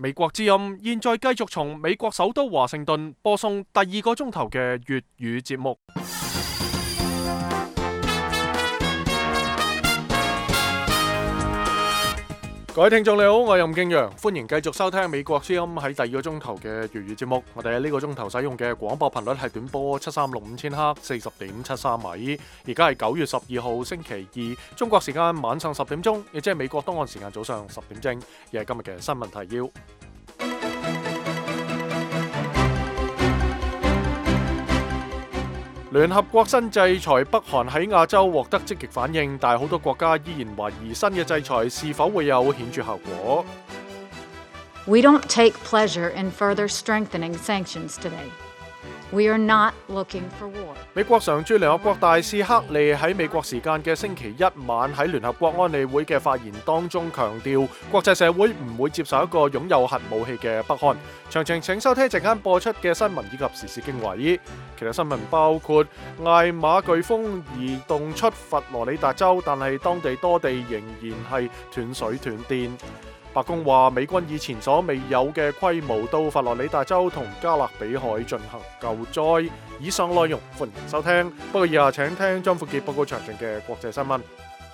美國之音現在繼續從美國首都華盛頓播送第2個鐘頭嘅粵語節目。各位聽眾你好，我係任敬陽，歡迎繼續收聽美國之音喺第2個鐘頭嘅粵語節目。我哋喺呢個鐘頭使用嘅廣播頻率係短波7365千赫40.73米。而家係9月12號星期二，中國時間晚上10點鐘，亦即係美國東岸時間早上10點正。而係今日嘅新聞提要。聯合國新制裁北韓喺亞洲獲得積極反應，但係好多國家依然懷疑新嘅制裁是否會有顯著效果。 We don't take pleasure in further strengthening sanctions today. We are not looking for war. 美國常駐聯合國大使克利喺美國時間嘅星期一晚喺聯合國安理會嘅發言當中強調，國際社會唔會接受一個擁有核武器嘅北韓。詳情請收聽陣間播出嘅新聞以及時事經緯。其他新聞包括艾瑪颶風移動出佛羅里達州，但係當地多地仍然係斷水斷電。白宮話美軍以前所未有嘅規模到佛羅里達州同加勒比海進行救災。以上內容歡迎收聽，不過以下請聽張富傑報告詳盡嘅國際新聞。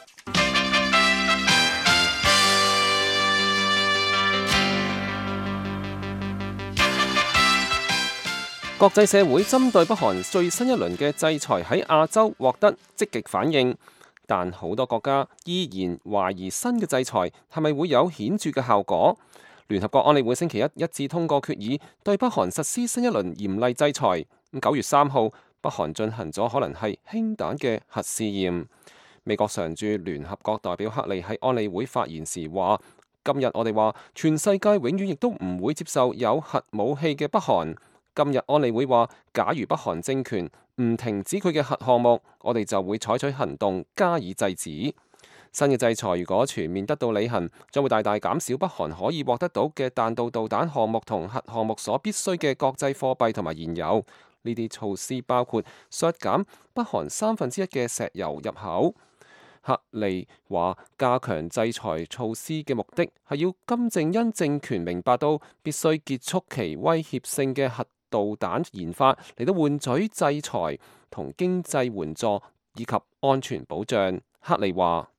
國際社會針對北韓最新一輪嘅制裁喺亞洲獲得積極反應，但好多國家依然懷疑新嘅制裁係咪會有顯著嘅效果。聯合國安理會星期一致通過決議，對北韓實施新一輪嚴厲制裁。9月3號，北韓進行咗可能係氫彈嘅核試驗。美國常駐聯合國代表克利喺安理會發言時話：今日我哋話全世界永遠亦都唔會接受有核武器嘅北韓。今日安理會話，假如北韓政權唔停止佢嘅核項目，我哋就會採取行動加以制止。新嘅制裁如果全面得到履行，將會大大減少北韓可以獲得到嘅彈道導彈項目同核項目所必須嘅國際貨幣同埋燃油。呢啲措施包括削減北韓1/3嘅石油入口。克利話，加強制裁措施嘅目的係要金正恩政權明白到必須結束其威脅性嘅核導彈研發，嚟到換取制裁同經濟援助以及安全保障。克利話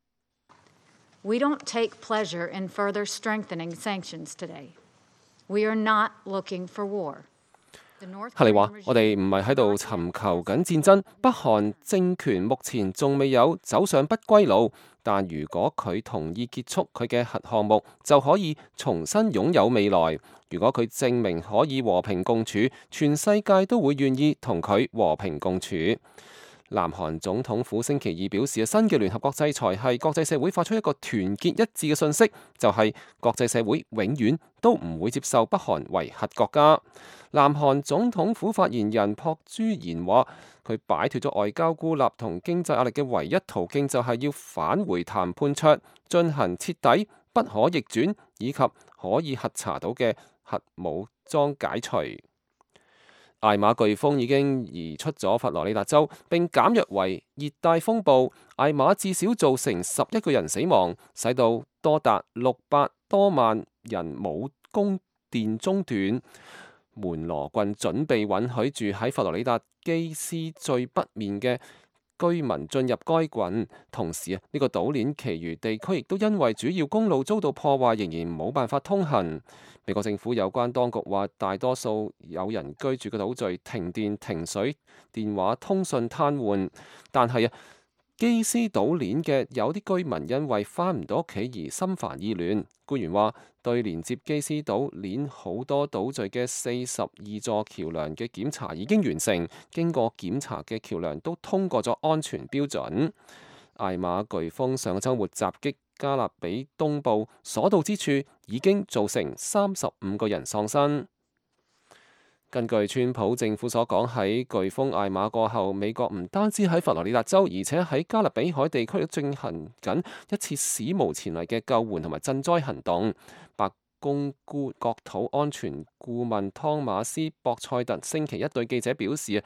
We don't take pleasure in further strengthening sanctions today. We are not looking for war. 克利話：我哋唔係喺度尋求緊戰爭，北韓政權目前仲未有走上不歸路，但如果佢同意結束佢嘅核項目，就可以重新擁有未來。如果佢證明可以和平共處，全世界都會願意同佢和平共處。南韓總統府星期二表示，新嘅聯合國制裁係國際社會發出一個團結一致嘅訊息，就係國際社會永遠都唔會接受北韓為核國家。南韓總統府發言人朴珠賢話，佢擺脫咗外交孤立同經濟壓力嘅唯一途徑就係要返回談判桌，進行徹底、不可逆轉以及可以核查到嘅核武裝解除。艾瑪颶風已經移出咗佛羅里達州，並減弱為熱帶風暴。艾瑪至少造成11個人死亡，使到多達600多萬人冇供電中斷。門羅郡準備允許住喺佛羅里達基斯最北面嘅居民進入該郡，同時呢個島鏈其餘地區亦都因為主要公路遭到破壞，仍然冇辦法通行。美國政府有關當局話，大多數有人居住嘅島嶼停電、停水、電話通訊癱瘓，但係基斯島鏈嘅有啲居民因為返唔到屋企而心煩意亂。官員話，對連接基斯島鏈好多島嶼嘅42座橋樑嘅檢查已經完成，經過檢查嘅橋樑都通過咗安全標準。艾瑪颶風上週末襲擊加勒比東部，所到之處已經造成35個人喪生。根據川普政府所講，喺颶風艾瑪過後，美國唔單止喺佛羅里達州，而且喺加勒比海地區都進行緊一次史無前例嘅救援同埋賑災行動。白宮國土安全顧問湯馬斯博塞特星期一對記者表示，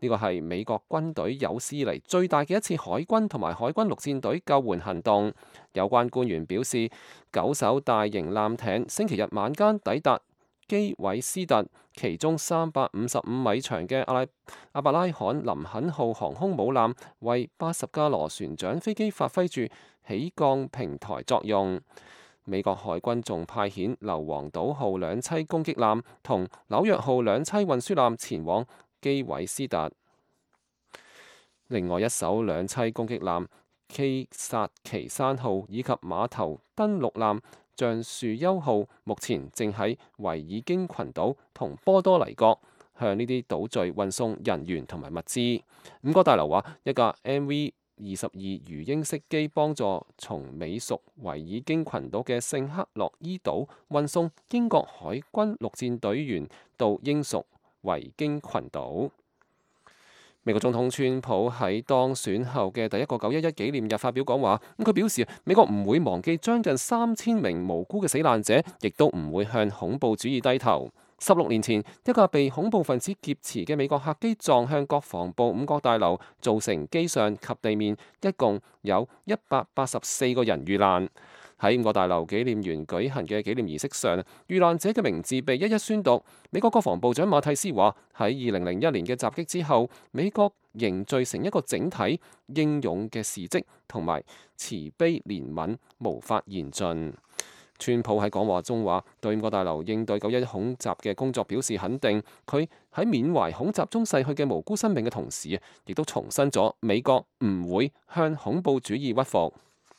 呢個係美國軍隊有史以嚟最大嘅一次海軍同埋海軍陸戰隊救援行動。有關官員表示，9艘大型艦艇星期日晚間抵達基韋斯特，其中355米長嘅阿伯拉罕林肯號航空母艦為80架羅船長飛機發揮住起降平台作用。美國海軍仲派遣硫磺島號兩棲攻擊艦同紐約號兩棲運輸艦前往基韋斯特。另外一艘兩棲攻擊艦基薩奇山號以及碼頭登陸艦橡樹丘號目前正喺維爾京群島同波多黎各向呢啲島嶼運送人員同埋物資。五角大樓話，一架 MV-22魚鷹式機幫助從美屬維爾京群島嘅聖克洛伊島運送英國海軍陸戰隊員到英屬維京群島。美國總統川普喺當選後嘅第一個911紀念日發表講話，佢表示美國唔會忘記將近3000名無辜嘅死難者，亦都唔會向恐怖主義低頭。16年前，一架被恐怖分子劫持嘅美國客機撞向國防部五角大樓，造成機上及地面一共有184個人遇難。喺五角大樓紀念園舉行嘅紀念儀式上，遇難者嘅名字被一一宣讀。美國國防部長馬蒂斯話：喺2001年嘅襲擊之後，美國凝聚成一個整體，英勇嘅事蹟同埋慈悲憐憫無法言盡。川普喺講話中話：對五角大樓應對911恐襲嘅工作表示肯定。佢喺緬懷恐襲中逝去嘅無辜生命嘅同時，亦都重申咗美國唔會向恐怖主義屈服。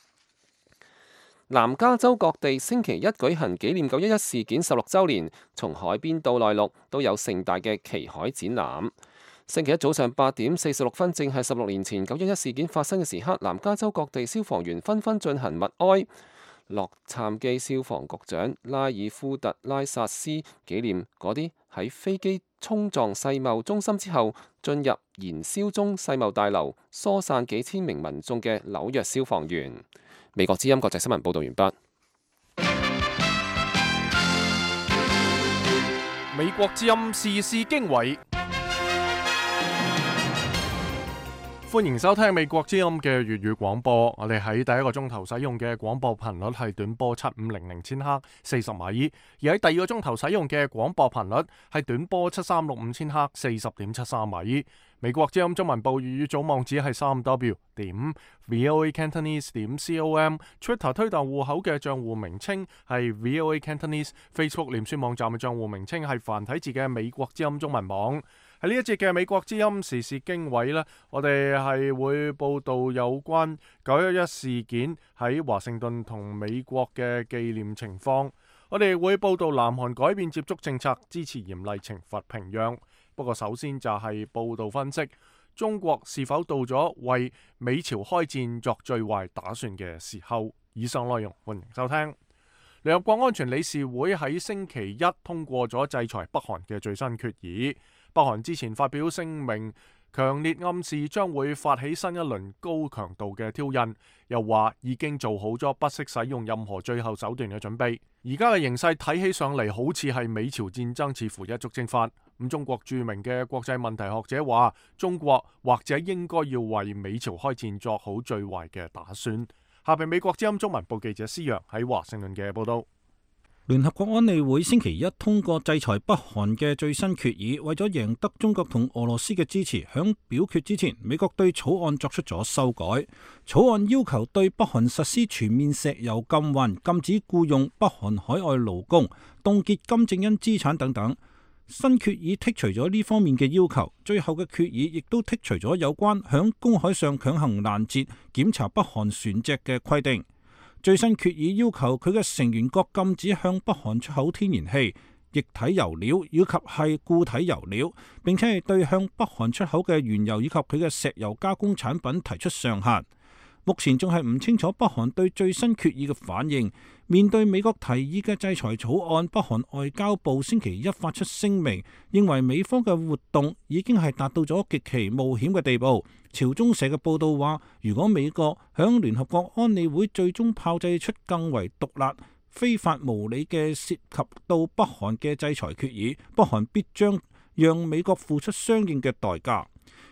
南加州各地星期一舉行紀念911事件16週年，從海邊到內陸都有盛大嘅旗海展覽。星期一早上8點46分，正係16年前911事件發生嘅時刻，南加州各地消防員紛紛進行默哀。洛杉磯消防局長拉爾夫特拉薩斯紀念嗰啲喺飛機衝撞世貿中心之後進入燃燒中世貿大樓疏散幾千名民眾嘅紐約消防員。美國之音國際新聞報道完畢。 美國之音時事經緯，歡迎收聽美國之音嘅粵語廣播。我哋喺第一個鐘頭使用嘅廣播頻率係短波7500千赫40米，而喺第二個鐘頭使用嘅廣播頻率係短波7365千赫40.73米。美國之音中文部粵語組網址係3w.voacantonese.com，Twitter 推特戶口嘅賬戶名稱係 VOA Cantonese，Facebook 臉書網站嘅賬戶名稱係繁體字嘅美國之音中文網。喺呢一節嘅美國之音時事經緯呢，我哋係會報道有關911事件喺華盛頓同美國嘅紀念情況。我哋會報道南韓改變接觸政策，支持嚴厲懲罰平壤。不過首先就係報道分析，中國是否到咗為美朝開戰作最壞打算嘅時候？以上內容歡迎收聽。聯合國安全理事會喺星期一通過咗制裁北韓嘅最新決議。北韓之前發表聲明，強烈暗示將會發起新一輪高強度嘅挑釁，又話已經做好咗不惜使用任何最後手段嘅準備。而家嘅形勢睇起上嚟好似係美朝戰爭似乎一觸即發。咁中國著名嘅國際問題學者話，中國或者應該要為美朝開戰作好最壞嘅打算。下邊美國之音中文部記者施洋喺華盛頓嘅報道。 聯合國安理會星期一通過制裁北韓嘅最新決議，為咗贏得中國同俄羅斯嘅支持，響表決之前，美國對草案作出咗修改。草案要求對北韓實施全面石油禁運，禁止僱用北韓海外勞工，凍結金正恩資產等等。新決議剔除咗呢方面嘅要求，最後嘅決議亦都剔除咗有關響公海上強行攔截檢查北韓船隻嘅規定。最新決議要求佢嘅成員國禁止向北韓出口天然氣、液體油料以及係固體油料，並且係對向北韓出口嘅原油以及佢嘅石油加工產品提出上限。目前仲係唔清楚北韓對最新決議嘅反應。面對美國提議嘅制裁草案，北韓外交部星期一發出聲明，認為美方嘅活動已經係達到咗極其冒險嘅地步。朝中社嘅報道話，如果美國響聯合國安理會最終炮製出更為毒辣、非法無理嘅涉及到北韓嘅制裁決議，北韓必將讓美國付出相應嘅代價。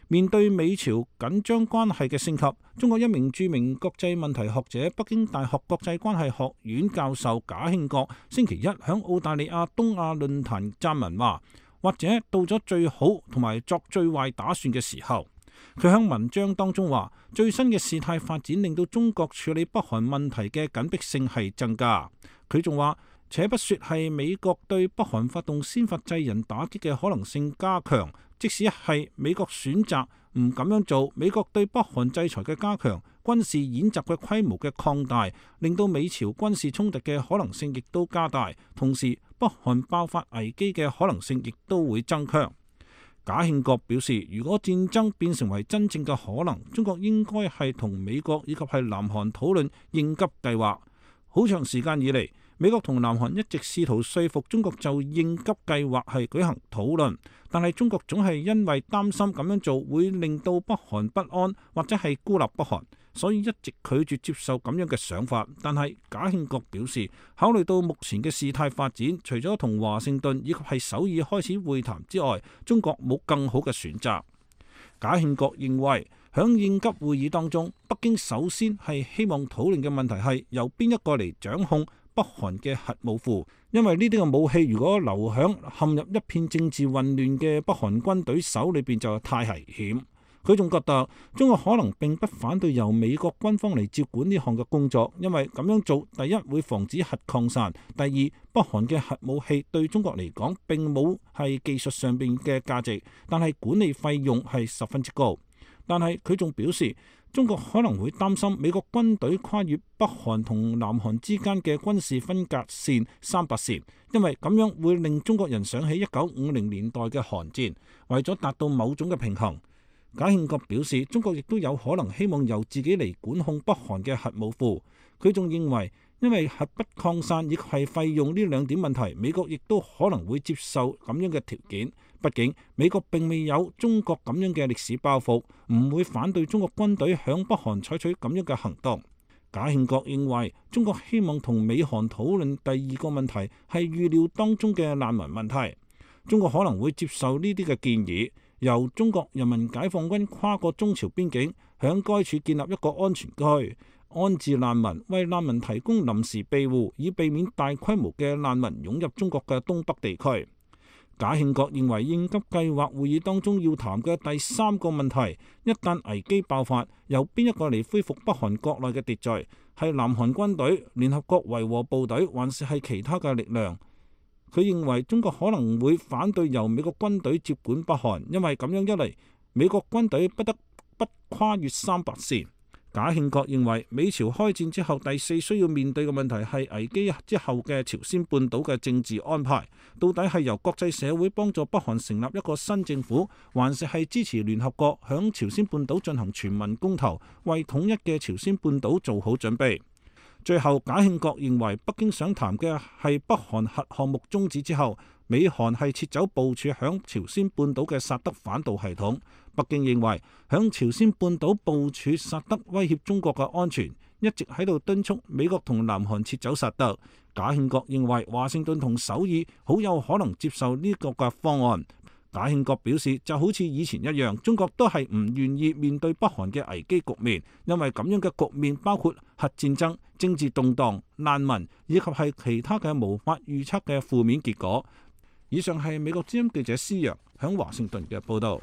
面對美朝緊張關係嘅升級，中國一名著名國際問題學者、北京大學國際關係學院教授賈慶國星期一響澳大利亞東亞論壇撰文話，或者到咗最好同埋作最壞打算嘅時候。佢喺文章當中話，最新嘅事態發展令到中國處理北韓問題嘅緊迫性係增加。佢仲話，且不說係美國對北韓發動先發制人打擊嘅可能性加強，即使係美國選擇唔咁樣做，美國對北韓制裁嘅加強、軍事演習嘅規模嘅擴大，令到美朝軍事衝突嘅可能性亦都加大，同時北韓爆發危機嘅可能性亦都會增強。賈慶國表示，如果戰爭變成為真正嘅可能，中國應該係同美國以及係南韓討論應急計劃。好長時間以嚟，美國同南韓一直試圖說服中國就應急計劃係舉行討論，但係中國總係因為擔心咁樣做會令到北韓不安，或者係孤立北韓，所以一直拒絕接受咁樣嘅想法。但係賈慶國表示，考慮到目前嘅事態發展，除咗同華盛頓以及係首爾開始會談之外，中國冇更好嘅選擇。賈慶國認為，響應急會議當中，北京首先係希望討論嘅問題係由邊一個嚟掌控北韓嘅核武庫，因為呢啲嘅武器如果留響陷入一片政治混亂嘅北韓軍隊手裏邊就太危險。佢仲覺得中國可能並不反對由美國軍方嚟接管呢項嘅工作，因為咁樣做，第一會防止核擴散，第二北韓嘅核武器對中國嚟講並冇係技術上邊嘅價值，但係管理費用係十分之高。但係佢仲表示，中國可能會擔心美國軍隊跨越北韓同南韓之間嘅軍事分隔線300線，因為咁樣會令中國人想起1950年代嘅韓戰，為咗達到某種嘅平衡。賈慶國表示，中國亦都有可能希望由自己嚟管控北韓嘅核武庫。佢仲認為，因為核不擴散亦係費用呢兩點問題，美國亦都可能會接受咁樣嘅條件。畢竟美國並未有中國咁樣嘅歷史包袱，唔會反對中國軍隊響北韓採取咁樣嘅行動。賈慶國認為，中國希望同美韓討論第二個問題係預料當中嘅難民問題。中國可能會接受呢啲嘅建議，由中國人民解放軍跨過中朝邊境，響該處建立一個安全區，安置難民，為難民提供臨時庇護，以避免大規模嘅難民湧入中國嘅東北地區。賈慶國認為，應急計劃會議當中要談嘅第三個問題，一旦危機爆發，由邊一個嚟恢復北韓國內嘅秩序？係南韓軍隊、聯合國維和部隊，還是係其他嘅力量？佢認為中國可能會反對由美國軍隊接管北韓，因為咁樣一嚟，美國軍隊不得不跨越300線。賈慶國認為，美朝開戰之後，第四需要面對嘅問題係危機之後嘅朝鮮半島嘅政治安排，到底係由國際社會幫助北韓成立一個新政府，還是係支持聯合國響朝鮮半島進行全民公投，為統一嘅朝鮮半島做好準備。最後，賈慶國認為，北京想談嘅係北韓核項目終止之後，美韓係撤走部署響朝鮮半島嘅薩德反導系統。北京認為響朝鮮半島部署薩德威脅中國嘅安全，一直喺度敦促美國同南韓撤走薩德。賈慶國認為華盛頓同首爾好有可能接受呢個嘅方案。賈慶國表示，就好似以前一樣，中國都係唔願意面對北韓嘅危機局面，因為咁樣嘅局面包括核戰爭、政治動盪、難民以及係其他嘅無法預測嘅負面結果。以上係美國之音記者施洋響華盛頓嘅報道。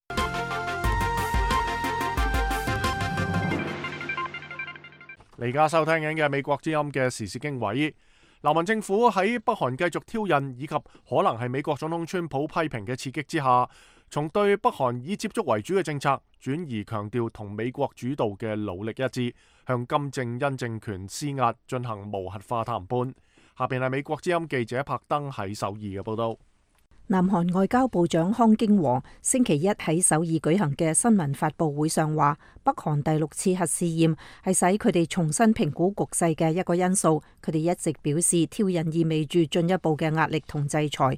你而家收聽緊嘅美國之音嘅時事經緯。南韓政府喺北韓繼續挑釁以及可能係美國總統川普批評嘅刺激之下，從對北韓以接觸為主嘅政策，轉移強調同美國主導嘅努力一致，向金正恩政權施壓，進行無核化談判。下邊係美國之音記者柏登喺首爾嘅報道。 南韓外交部長康京和星期一喺首爾舉行嘅新聞發佈會上話，北韓第6次核試驗係使佢哋重新評估局勢嘅一個因素。佢哋一直表示，挑釁意味住進一步嘅壓力同制裁。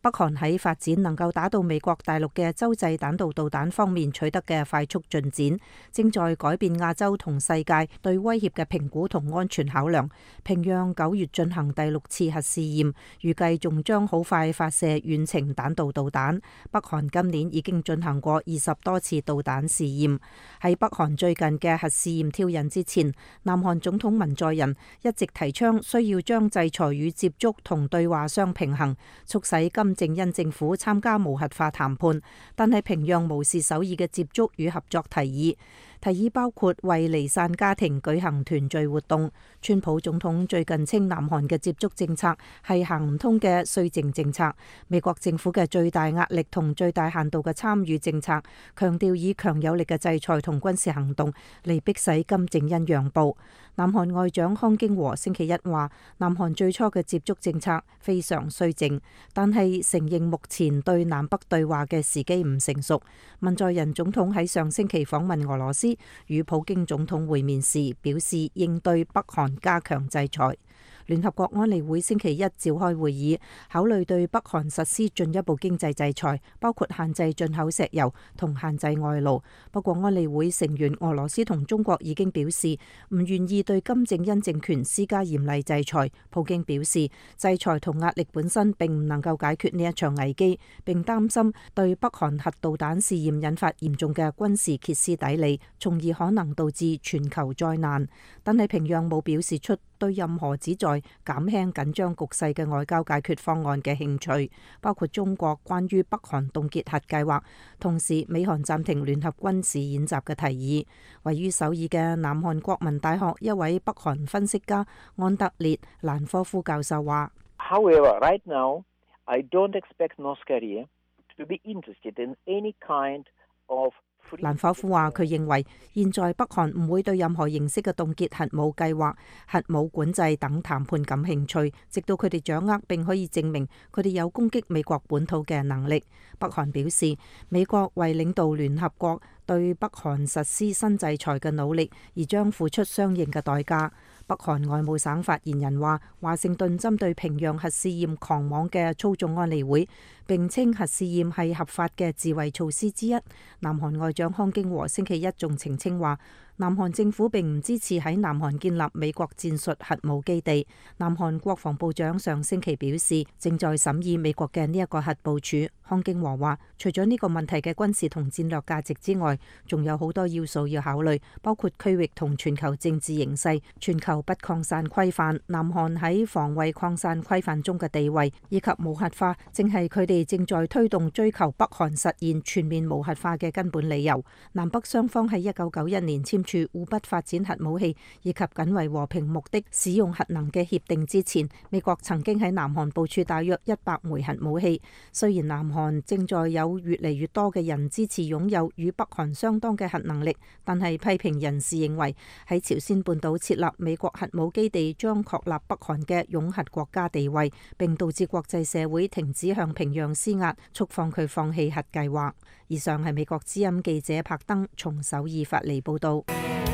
北韓喺發展能夠打到美國大陸嘅洲際彈道導彈方面取得嘅快速進展，正在改變亞洲同世界對威脅嘅評估同安全考量。平壤9月進行第6次核試驗，預計仲將好快發射遠程彈道導彈。北韓今年已經進行過20多次導彈試驗。喺北韓最近嘅核試驗挑釁之前，南韓總統文在寅一直提倡需要將制裁與接觸同對話相平衡，促使金正恩政府參加無核化談判，但係平壤無視首爾嘅接觸與合作提議包括為離散家庭舉行團聚活動。川普總統最近稱南韓嘅接觸政策係行唔通嘅綏靖政策，美國政府嘅最大壓力同最大限度嘅參與政策，強調以強有力嘅制裁同軍事行動嚟迫使金正恩讓步。南韓外長康京和星期一話，南韓最初嘅接觸政策非常綏靖，但係承認目前對南北對話嘅時機唔成熟。文在寅總統喺上星期訪問俄羅斯，與普京總統會面時表示應對北韓加強制裁。聯合國安理會星期一召開會議，考慮對北韓實施進一步經濟制裁，包括限制進口石油同限制外勞。不過安理會成員俄羅斯同中國已經表示唔願意對金正恩政權施加嚴厲制裁。普京表示，制裁同壓力本身並唔能夠解決呢一場危機，並擔心對北韓核導彈試驗引發嚴重嘅軍事歇斯底里，從而可能導致全球災難。但係平壤冇表示出對任何旨在減輕緊張局勢嘅外交解決方案嘅興趣，包括中國關於北韓凍結核計劃，同時美韓暫停聯合軍事演習嘅提議。位於首爾嘅南韓國民大學一位北韓分析家安德烈蘭科夫教授話 ：However, right now, I don't expect North Korea to be interested in any kind of 蘭科夫話：佢認為現在北韓唔會對任何形式嘅凍結核武計劃、核武管制等談判感興趣，直到佢哋掌握並可以證明佢哋有攻擊美國本土嘅能力。北韓表示，美國為領導聯合國對北韓實施新制裁嘅努力而將付出相應嘅代價。北韓外務省發言人話：華盛頓針對平壤核試驗狂妄嘅操縱安理會，並稱核試驗係合法嘅自衛措施之一。南韓外長康京和星期一仲澄清話，南韓政府並唔支持喺南韓建立美國戰術核武基地。南韓國防部長上星期表示，正在審議美國嘅呢一個核部署。康京和話，除咗呢個問題嘅軍事同戰略價值之外，仲有好多要素要考慮，包括區域同全球政治形勢、全球不擴散規範、南韓喺防衛擴散規範中嘅地位，以及無核化，正係佢哋正在推動追求北韓實現全面無核化嘅根本理由。南北雙方喺1991年簽署互不發展核武器以及僅為和平目的使用核能嘅協定之前，美國曾經喺南韓部署大約100枚核武器。雖然南韓正在有越嚟越多嘅人支持擁有與北韓相當嘅核能力，但係批評人士認為喺朝鮮半島設立美國核武基地將確立北韓嘅擁核國家地位，並導致國際社會停止向平壤施壓，促放佢放棄核計劃。以上係美國之音記者柏登從首爾發嚟報道。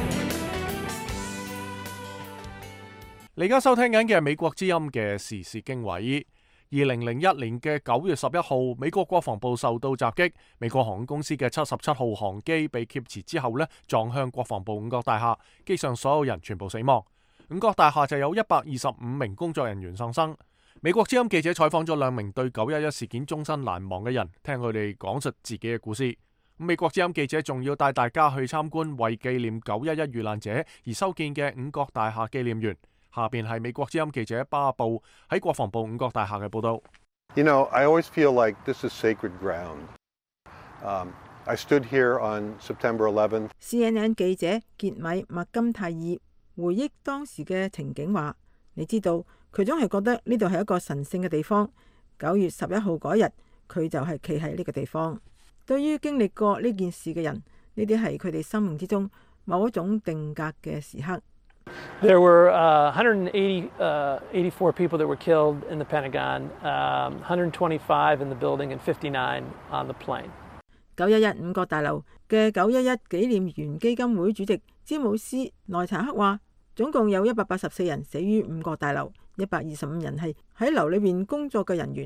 你而家收聽緊嘅係美國之音嘅時事經緯。2001年嘅9月11號，美國國防部受到襲擊，美國航空公司嘅77號航機被劫持之後撞向國防部五角大廈，機上所有人全部死亡。五角大廈就有125名工作人員喪生。美國之音記者採訪咗2名對911事件終身難忘嘅人，聽佢哋講述自己嘅故事。美國之音記者仲要帶大家去參觀為紀念911遇難者而修建嘅五角大廈紀念園。下邊係美國之音記者巴布喺國防部五角大廈嘅報道。 You know, I always feel like this is sacred ground. I stood here on September 11th. CNN 記者傑米麥金泰爾回憶當時嘅情景話：你知道佢總係覺得呢度係一個神聖嘅地方。9月11號嗰日，佢就係企喺呢個地方。對於經歷過呢件事嘅人，呢啲係佢哋生命之中某一種定格嘅時刻。 There were 184 people that were killed in the Pentagon, 125 in the building, and 59 on the plane. 911五角大樓嘅911紀念園基金會主席詹姆斯內查克話，總共有184人死於五角大樓，125人係喺樓裏邊工作嘅人員。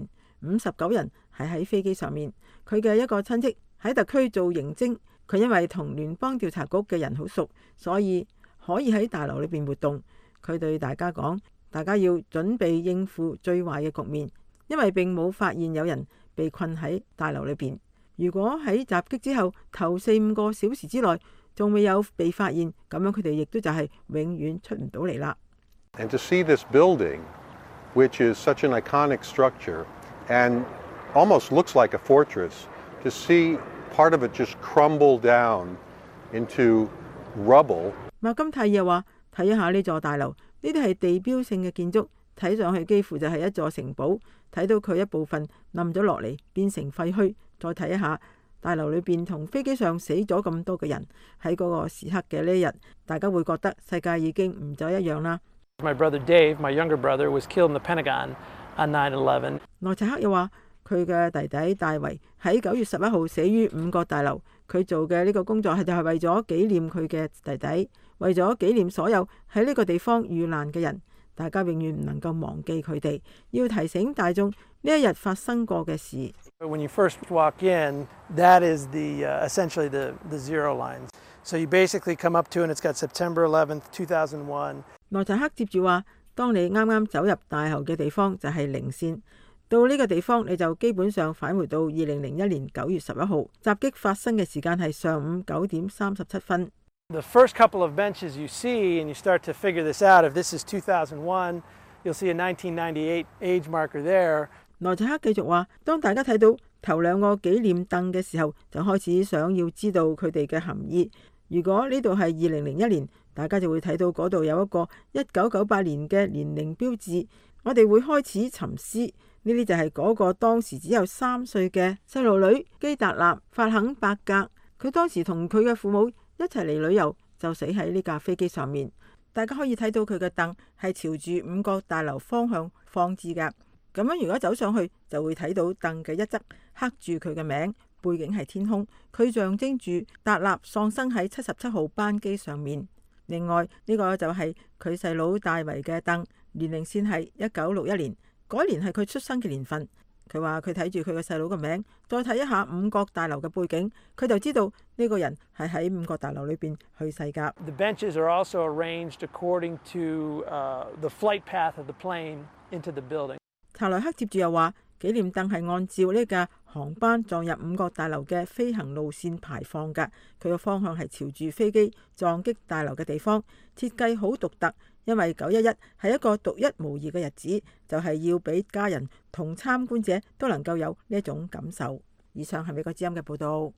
59人係喺飛機上面。佢嘅一個親戚喺特區做刑偵，佢因為同聯邦調查局嘅人好熟，所以可以喺大樓裏邊活動。佢對大家講，大家要準備應付最壞嘅局面，因為並冇發現有人被困喺大樓裏邊。如果喺襲擊之後頭4-5個小時之內仲未有被發現，咁樣佢哋亦都就係永遠出唔到嚟啦。 And to see this building, which is such an iconic structure and almost looks like a fortress, to see part of it just crumble down into rubble. 麥金泰又話：睇一下呢座大樓，呢啲係地標性嘅建築，睇上去幾乎就係一座城堡。睇到佢一部分冧咗落嚟，變成廢墟。再睇一下大樓裏邊同飛機上死咗咁多嘅人，喺嗰個時刻嘅呢一日，大家會覺得世界已經唔再一樣啦。 My brother Dave, my younger brother, was killed in the Pentagon on 9/11. 內查克又話：佢嘅弟弟大衛喺9月11號死於五角大樓。佢做嘅呢個工作就係為咗紀念佢嘅弟弟，為咗紀念所有喺呢個地方遇難嘅人。大家永遠唔能夠忘記佢哋，要提醒大眾呢一日發生過嘅事。 When you first walk in, that is essentially the zero lines. So you basically come up to and it's got September 11th, 2001. 內查克接住話：當你啱啱走入大樓嘅地方就係零線，到呢個地方你就基本上返回到2001年9月11號，襲擊發生嘅時間係上午9點37分。 The first couple of benches you see, and you start to figure this out. If this is 2001, you'll see a 1998 age marker there. 內查克繼續話：當大家睇到頭2個紀念凳嘅時候，就開始想要知道佢哋嘅含義。如果呢度係2001年，大家就會睇到嗰度有一個1998年嘅年齡標誌。我哋會開始沉思，呢啲就係嗰個當時只有3歲嘅細路女基達納法肯伯格。佢當時同佢嘅父母一齊嚟旅遊，就死喺呢架飛機上面。大家可以睇到佢嘅凳係朝住五角大樓方向放置㗎。咁樣如果走上去，就會睇到凳嘅一側刻住佢嘅名，背景係天空，佢象徵住達納喪生喺77號班機上面。另外呢個就係佢細佬大衛嘅凳，年齡線係1961年，嗰年係佢出生嘅年份。佢話佢睇住佢嘅細佬嘅名，再睇一下五角大樓嘅背景，佢就知道呢個人係喺五角大樓裏邊去世㗎。 The benches are also arranged according to the flight path of the plane into the building. 查萊克接住又話，紀念凳係按照呢架航班撞入五角大樓嘅飛行路線排放㗎，佢嘅方向係朝住飛機撞擊大樓嘅地方，設計好獨特。因為911係一個獨一無二嘅日子，就係要俾家人同參觀者都能夠有呢一種感受。以上係美國之音嘅報導。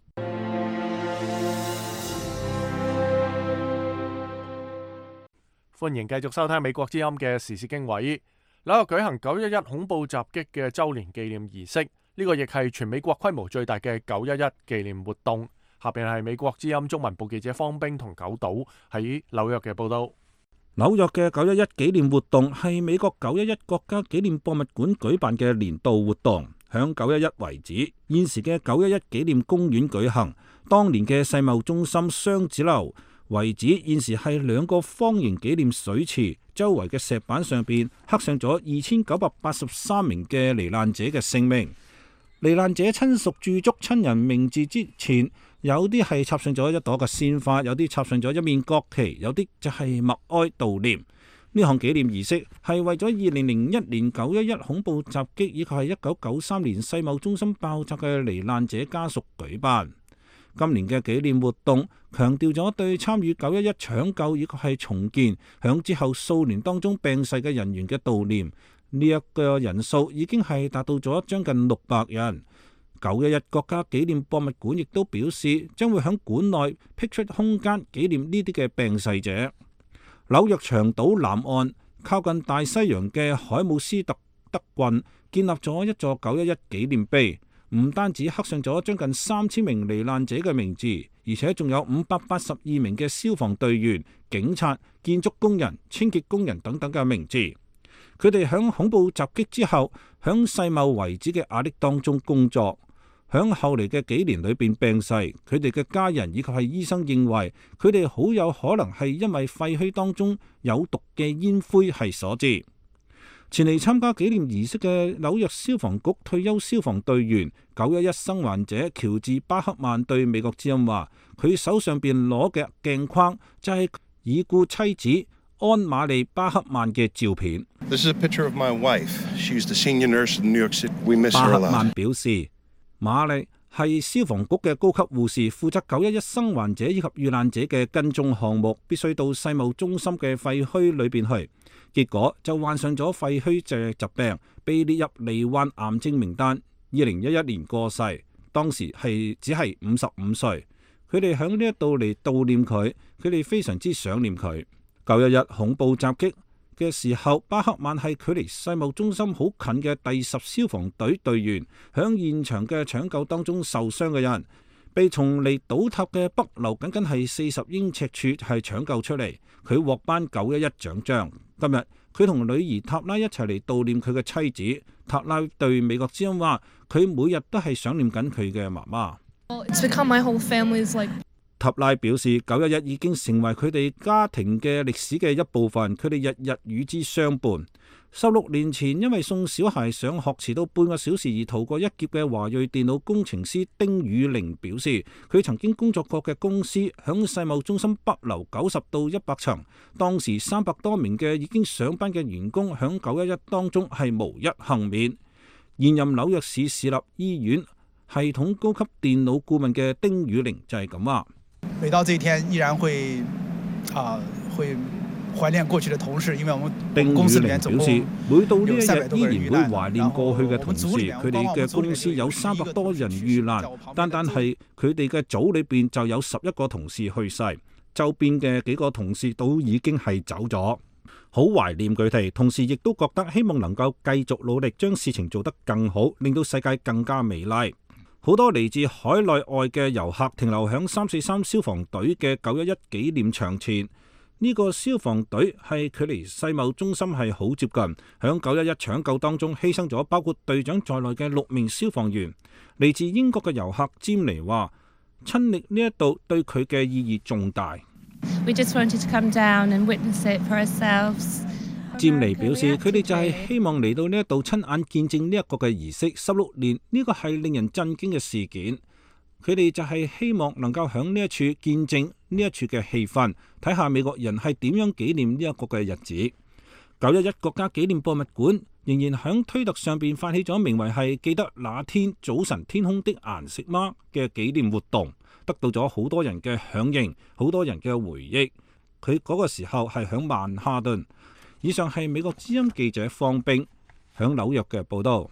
歡迎繼續收聽美國之音嘅時事經緯。紐約舉行911恐怖襲擊嘅週年紀念儀式，呢個亦係全美國規模最大嘅911紀念活動。下邊係美國之音中文部記者方冰同九島喺紐約嘅報導。 紐約嘅911紀念活動係美國911國家紀念博物館舉辦嘅年度活動，響911遺址現時嘅911紀念公園舉行。當年嘅世貿中心雙子樓遺址現時係2個方形紀念水池，周圍嘅石板上邊刻上咗2983名嘅罹難者嘅姓名。罹難者親屬駐足親人名字之前，有啲係插上咗一朵嘅鮮花，有啲插上咗一面國旗，有啲就係默哀悼念。呢項紀念儀式係為咗2001年911恐怖襲擊以及係1993年世貿中心爆炸嘅罹難者家屬舉辦。今年嘅紀念活動強調咗對參與911搶救以及係重建響之後數年當中病逝嘅人員嘅悼念。呢一個人數已經係達到咗將近600人。911國家紀念博物館亦都表示，將會喺館內闢出空間紀念呢啲嘅病逝者。紐約長島南岸靠近大西洋嘅海姆斯特德郡建立咗一座911紀念碑，唔單止刻上咗將近3000名罹難者嘅名字，而且仲有582名嘅消防隊員、警察、建築工人、清潔工人等等嘅名字。佢哋響恐怖襲擊之後，響世貿遺址嘅瓦礫當中工作，響後嚟嘅幾年裏邊病逝。佢哋嘅家人以及係醫生認為，佢哋好有可能係因為廢墟當中有毒嘅煙灰係所致。 前嚟參加紀念儀式嘅紐約消防局退休消防隊員911生還者喬治巴克曼對美國之音話：佢手上邊攞嘅鏡框就係已故妻子安瑪麗巴克曼嘅照片。巴克曼表示，瑪麗係消防局嘅高級護士，負責911生還者以及遇難者嘅跟蹤項目，必須到世貿中心嘅廢墟裏邊去。結果就患上咗廢墟嘅疾病，被列入罹患癌症名單。2011年過世，當時只係55歲。佢哋喺呢一度嚟悼念佢，佢哋非常之想念佢。911恐怖襲擊嘅時候，巴克曼係距離世貿中心好近嘅第10消防隊隊員，響現場嘅搶救當中受傷嘅人，被從離倒塌嘅北樓僅僅係40英尺處係搶救出嚟，佢獲頒911獎章。今日佢同女兒塔拉一齊嚟悼念佢嘅妻子。塔拉對美國之音話：佢每日都係想念緊佢嘅媽媽。塔拉表示，911已經成為佢哋家庭嘅歷史嘅一部分，佢哋日日與之相伴。16年前，因為送小孩上學遲到半個小時而逃過一劫嘅華裔電腦工程師丁宇玲表示，佢曾經工作過嘅公司響世貿中心北樓90到100層，當時300多名嘅已經上班嘅員工響911當中係無一幸免。現任紐約市市立醫院系統高級電腦顧問嘅丁宇玲就係咁話。 每到這一天，依然會懷念過去的同事，因為我們公司裏面總共有300多個人遇難。丁宇玲表示，每到呢一日依然會懷念過去嘅同事，佢哋嘅公司有300多人遇難，單係佢哋嘅組裏邊就有11個同事去世，周邊嘅幾個同事都已經係走咗，好懷念佢哋。同時亦都覺得希望能夠繼續努力，將事情做得更好，令到世界更加美麗。好多嚟自海內外嘅遊客停留響343消防隊嘅911紀念牆前。呢個消防隊係距離世貿中心係好接近，響911搶救當中犧牲咗包括隊長在內嘅6名消防員。嚟自英國嘅遊客詹尼話：親歷呢一度對佢嘅意義重大。 We just wanted to come down and witness it for ourselves. 詹尼表示，佢哋就係希望嚟到呢一度親眼見證呢一個嘅儀式。16年呢個係令人震驚嘅事件，佢哋就係希望能夠響呢一處見證呢一處嘅氣氛，睇下美國人係點樣紀念呢一個嘅日子。911國家紀念博物館仍然響推特上邊發起咗名為係記得那天早晨天空的顏色嗎嘅紀念活動，得到咗好多人嘅響應，好多人嘅回憶。佢嗰個時候係響曼哈頓。以上係美國之音記者方冰響紐約嘅報道。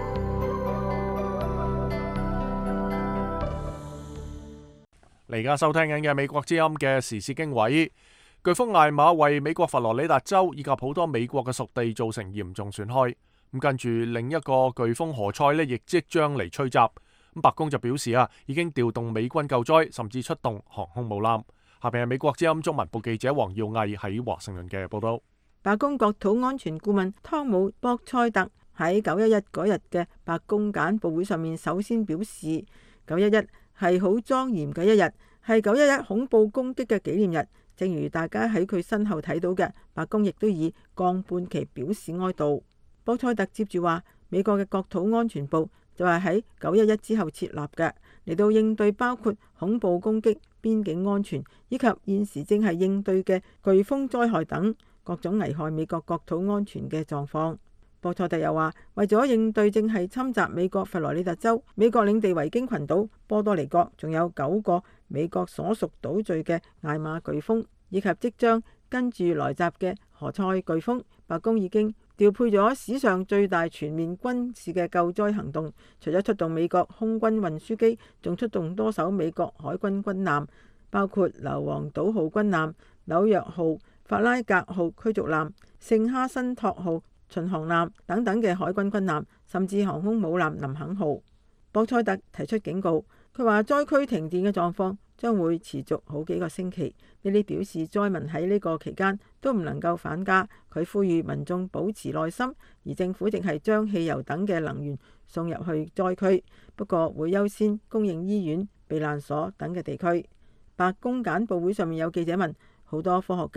你而家收聽緊嘅美國之音嘅時事經緯，颶風艾瑪為美國佛羅里達州以及好多美國嘅屬地造成嚴重損害。咁跟住另一個颶風何塞呢，亦即將嚟吹襲。咁白宮就表示已經調動美軍救災，甚至出動航空母艦。下邊係美國之音中文部記者黃耀毅喺華盛頓嘅報道。 白宮國土安全顧問湯姆博塞特喺911嗰日嘅白宮簡報會上面，首先表示911係好莊嚴嘅一日，係911恐怖攻擊嘅紀念日。正如大家喺佢身後睇到嘅，白宮亦都以降半旗表示哀悼。博塞特接住話，美國嘅國土安全部就係喺911之後設立嘅，嚟到應對包括恐怖攻擊、邊境安全以及現時正係應對嘅颶風災害等各種危害美國國土安全嘅狀況。博塞特又話，為咗應對正係侵襲美國佛羅里達州、美國領地維京群島、波多黎各，仲有9個美國所屬島嶼嘅艾瑪颶風，以及即將跟住來襲嘅何塞颶風，白宮已經調配咗史上最大全面軍事嘅救災行動，除咗出動美國空軍運輸機，仲出動多艘美國海軍軍艦，包括硫磺島號軍艦、紐約號、法拉格號驅逐艦、聖哈辛托號巡航艦等等嘅海軍軍艦，甚至航空母艦林肯號。博塞特提出警告，佢話災區停電嘅狀況將會持續好幾個星期。呢啲表示災民喺呢個期間都唔能夠返家。佢呼籲民眾保持耐心，而政府淨係將汽油等嘅能源送入去災區，不過會優先供應醫院、避難所等嘅地區。白宮簡報會上面有記者問，好多科學家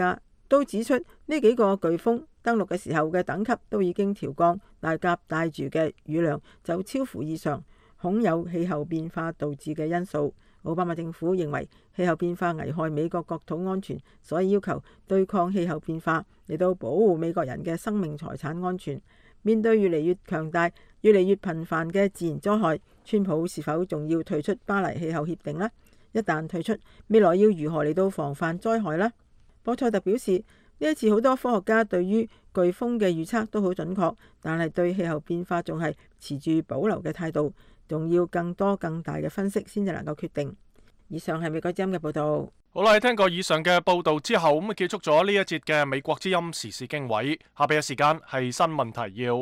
都指出呢幾個颶風登陸嘅時候嘅等級都已經調降，大鴿帶住嘅雨量就超乎以上，恐有氣候變化導致嘅因素。奧巴馬政府認為氣候變化危害美國國土安全，所以要求對抗氣候變化嚟到保護美國人嘅生命財產安全。面對越嚟越強大、越嚟越頻繁嘅自然災害，川普是否仲要退出巴黎氣候協定呢？一旦退出，未來要如何嚟到防範災害呢？博塞特表示，呢一次好多科學家對於颶風嘅預測都好準確，但係對氣候變化仲係持住保留嘅態度，仲要更多更大嘅分析先至能夠決定。以上係美國之音嘅報導。 好啦，聽過以上嘅報導之後，咁結束咗呢一節嘅美國之音時事經緯。下邊嘅時間係新聞提要。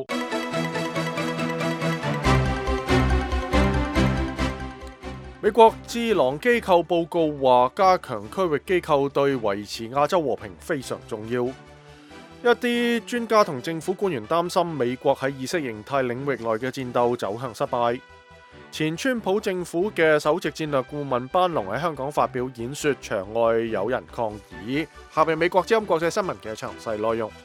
美國智囊機構報告話，加強區域機構對維持亞洲和平非常重要。一啲專家同政府官員擔心美國喺意識形態領域內嘅戰鬥走向失敗。前川普政府嘅首席戰略顧問班農喺香港發表演說，場外有人抗議。下邊美國之音國際新聞嘅詳細內容。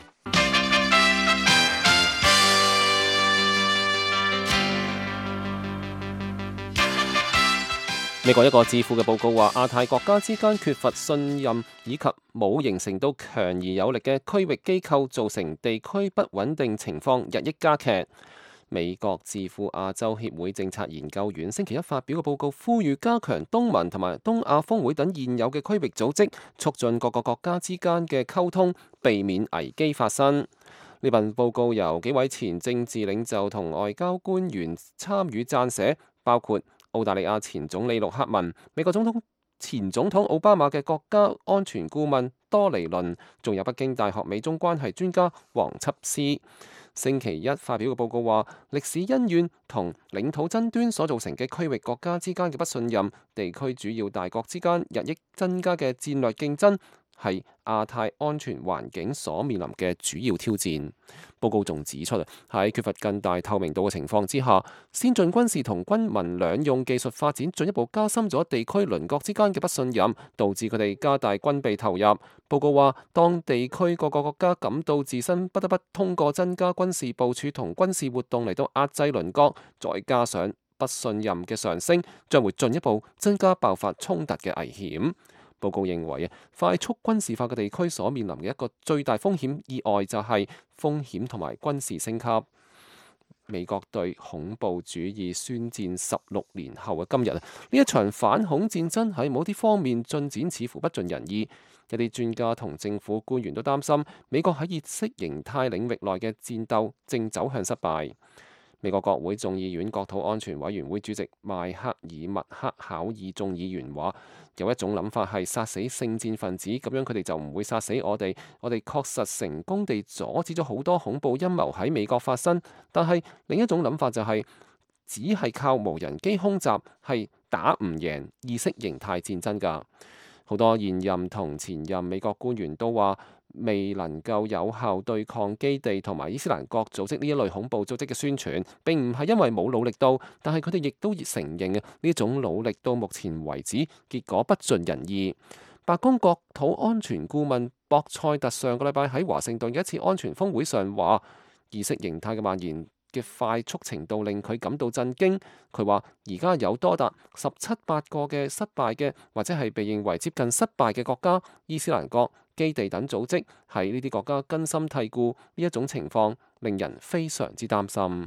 美國一個智庫嘅報告話，亞太國家之間缺乏信任以及冇形成到強而有力嘅區域機構，造成地區不穩定情況日益加劇。美國智庫亞洲協會政策研究院星期一發表嘅報告，呼籲加強東盟同埋東亞峰會等現有嘅區域組織，促進各個國家之間嘅溝通，避免危機發生。呢份報告由幾位前政治領袖同外交官員參與撰寫，包括澳大利亞前總理陸克文、美國前總統奧巴馬嘅國家安全顧問多尼倫，仲有北京大學美中關係專家黃輯思。星期一發表嘅報告話，歷史恩怨同領土爭端所造成嘅區域國家之間嘅不信任，地區主要大國之間日益增加嘅戰略競爭，係亞太安全環境所面臨嘅主要挑戰。報告仲指出，喺缺乏更大透明度嘅情況之下，先進軍事同軍民兩用技術發展進一步加深咗地區鄰國之間嘅不信任，導致佢哋加大軍備投入。報告話，當地區各個國家感到自身不得不通過增加軍事部署同軍事活動嚟到壓制鄰國，再加上不信任嘅上升，將會進一步增加爆發衝突嘅危險。報告認為，快速軍事化嘅地區所面臨嘅一個最大風險意外就係風險同埋軍事升級。美國對恐怖主義宣戰16年後嘅今日，呢一場反恐戰爭喺某啲方面進展似乎不盡人意。一啲專家同政府官員都擔心美國喺意識形態領域內嘅戰鬥正走向失敗。美國國會眾議院國土安全委員會主席邁克爾·麥克考爾眾議員話，有一種諗法係殺死聖戰分子，咁樣佢哋就唔會殺死我哋。我哋確實成功地阻止咗好多恐怖陰謀喺美國發生，但係另一種諗法就係，只係靠無人機空襲係打唔贏意識形態戰爭㗎。好多現任同前任美國官員都話，未能夠有效對抗基地同埋伊斯蘭國組織呢一類恐怖組織嘅宣傳，並唔係因為冇努力到，但係佢哋亦都承認呢種努力到目前為止結果不盡人意。白宮國土安全顧問博塞特上個禮拜喺華盛頓嘅一次安全峰會上話，意識形態嘅蔓延嘅快速程度令佢感到震驚。佢話而家有多達17-8個嘅失敗嘅或者係被認為接近失敗嘅國家，伊斯蘭國、基地等組織喺呢啲國家根深蒂固，呢一種情況令人非常之擔心。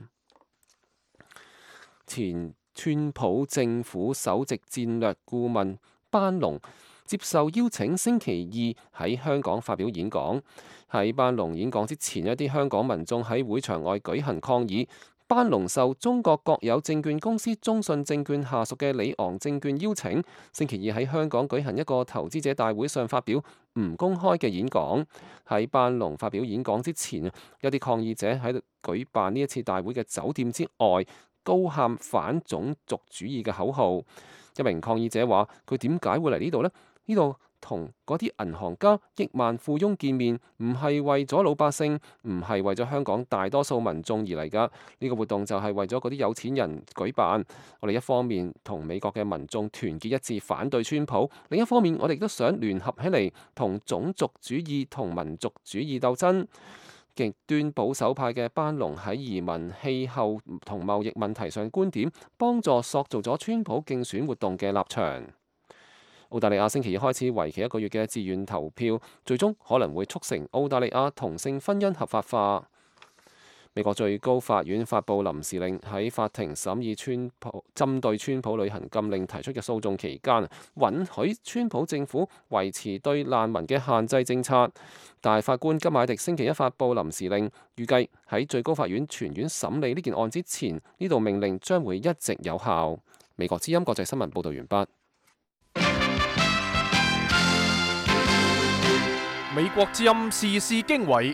前川普政府首席戰略顧問班農接受邀請，星期二喺香港發表演講。喺班農演講之前，一啲香港民眾喺會場外舉行抗議。班農受中國國有證券公司中信證券下屬嘅里昂證券邀請，星期二喺香港舉行一個投資者大會上發表唔公開嘅演講。喺班農發表演講之前，有啲抗議者喺度舉辦呢一次大會嘅酒店之外高喊反種族主義嘅口號。一名抗議者話：佢點解會嚟呢度呢？呢度同嗰啲銀行家、億萬富翁見面，唔係為咗老百姓，唔係為咗香港大多數民眾而嚟㗎。呢個活動就係為咗嗰啲有錢人舉辦。我哋一方面同美國嘅民眾團結一致反對川普，另一方面我哋亦都想聯合起嚟同種族主義同民族主義鬥爭。極端保守派嘅班農喺移民、氣候同貿易問題上觀點，幫助塑造咗川普競選活動嘅立場。澳大利亞星期二開始為期1個月嘅自願投票，最終可能會促成澳大利亞同性婚姻合法化。美國最高法院發布臨時令，喺法庭審議針對川普旅行禁令提出嘅訴訟期間，允許川普政府維持對難民嘅限制政策。大法官金馬迪星期一發布臨時令，預計喺最高法院全院審理呢件案之前，呢道命令將會一直有效。美國之音國際新聞報導完畢。 美國之音時事經緯。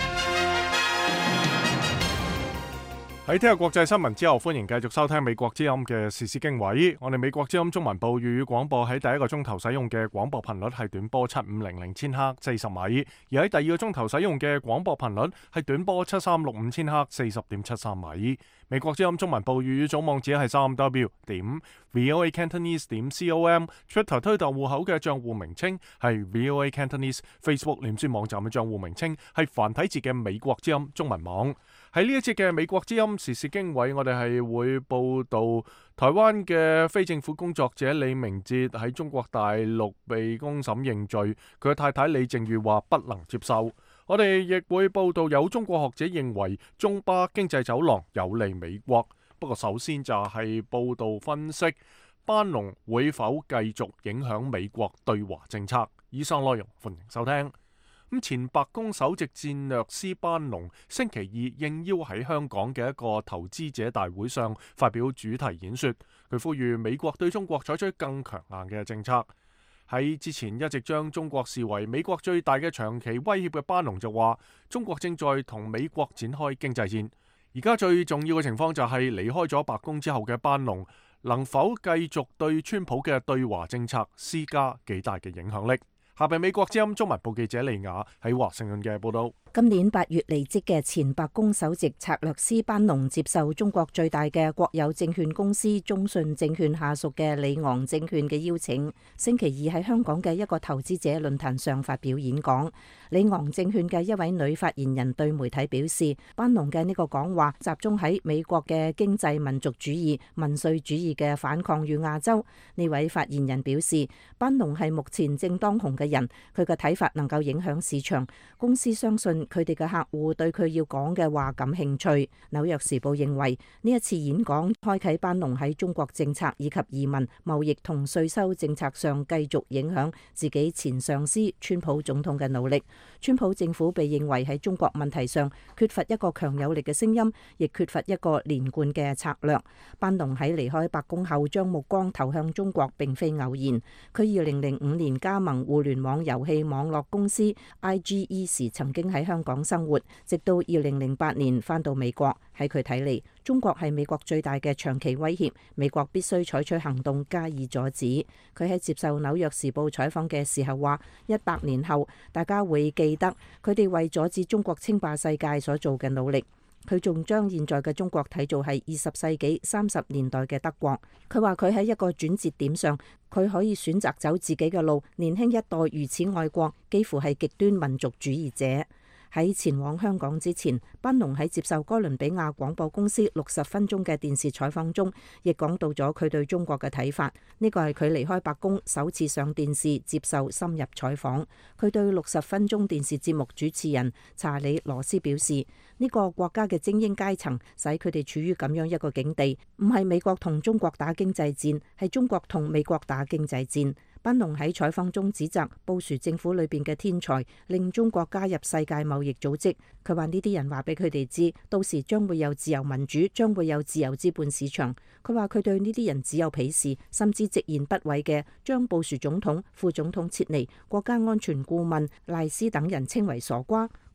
喺聽日國際新聞之後，歡迎繼續收聽美國之音嘅時事經緯。我哋美國之音中文部粵語廣播喺第一個鐘頭使用嘅廣播頻率係短波7500千赫40米，而喺第二個鐘頭使用嘅廣播頻率係短波7365千赫40.73米。美國之音中文部粵語總網址係3w.voacantonese.com，Twitter 推特戶口嘅賬戶名稱係 VOA Cantonese，Facebook 臉書網站嘅賬戶名稱係繁體字嘅美國之音中文網。喺呢一節嘅美國之音時事經緯，我哋係會報道台灣嘅非政府工作者李明哲喺中國大陸被公審認罪，佢嘅太太李淨瑜話不能接受。我哋亦會報道有中國學者認為中巴經濟走廊有利美國。不過首先就係報道分析班農會否繼續影響美國對華政策。以上內容歡迎收聽。前白宮首席戰略師班農星期二應邀喺香港嘅一個投資者大會上發表主題演說，佢呼籲美國對中國採取更強硬嘅政策。喺之前一直將中國視為美國最大嘅長期威脅嘅班農就話，中國正在同美國展開經濟戰。而家最重要嘅情況就係離開咗白宮之後嘅班農能否繼續對川普嘅對華政策施加幾大嘅影響力。下邊美國之音中文部記者利亞喺華盛頓嘅報道。 今年8月離職嘅前白宮首席策略師班農接受中國最大嘅國有證券公司中信證券下屬嘅里昂證券嘅邀請，星期二喺香港嘅一個投資者論壇上發表演講。里昂證券嘅一位女發言人對媒體表示，班農嘅呢個講話集中喺美國嘅經濟民族主義、民粹主義嘅反抗與亞洲。呢位發言人表示，班農係目前正當紅嘅人，佢嘅睇法能夠影響市場，公司相信佢哋嘅客戶對佢要講嘅話感興趣。紐約時報認為呢一次演講開啟班農喺中國政策以及移民、貿易同稅收政策上繼續影響自己前上司川普總統嘅努力。川普政府被認為喺中國問題上缺乏一個強有力嘅聲音，亦缺乏一個連貫嘅策略。班農喺離開白宮後將目光投向中國並非偶然。佢2005年加盟互聯網遊戲網絡公司 IGE 時曾經喺香港生活，直到2008年返到美國。喺佢睇嚟，中國係美國最大嘅長期威脅，美國必須採取行動加以阻止。佢喺接受紐約時報採訪嘅時候話，100年後大家會記得佢哋為阻止中國稱霸世界所做嘅努力。佢仲將現在嘅中國睇做係20世紀30年代嘅德國。佢話佢喺一個轉折點上，佢可以選擇走自己嘅路。年輕一代如此愛國，幾乎係極端民族主義者。喺前往香港之前，班農喺接受哥倫比亞廣播公司60分鐘嘅電視採訪中，亦講到咗佢對中國嘅睇法。呢個係佢離開白宮首次上電視接受深入採訪。佢對60分鐘電視節目主持人查理羅斯表示，呢個國家嘅精英階層使佢哋處於咁樣一個境地，唔係美國同中國打經濟戰，係中國同美國打經濟戰。班農喺採訪中指責布殊政府裏邊嘅天才令中國加入世界貿易組織。佢話呢啲人話俾佢哋知，到時將會有自由民主，將會有自由資本市場。佢話佢對呢啲人只有鄙視，甚至直言不諱嘅將布殊總統、副總統切尼、國家安全顧問賴斯等人稱為傻瓜。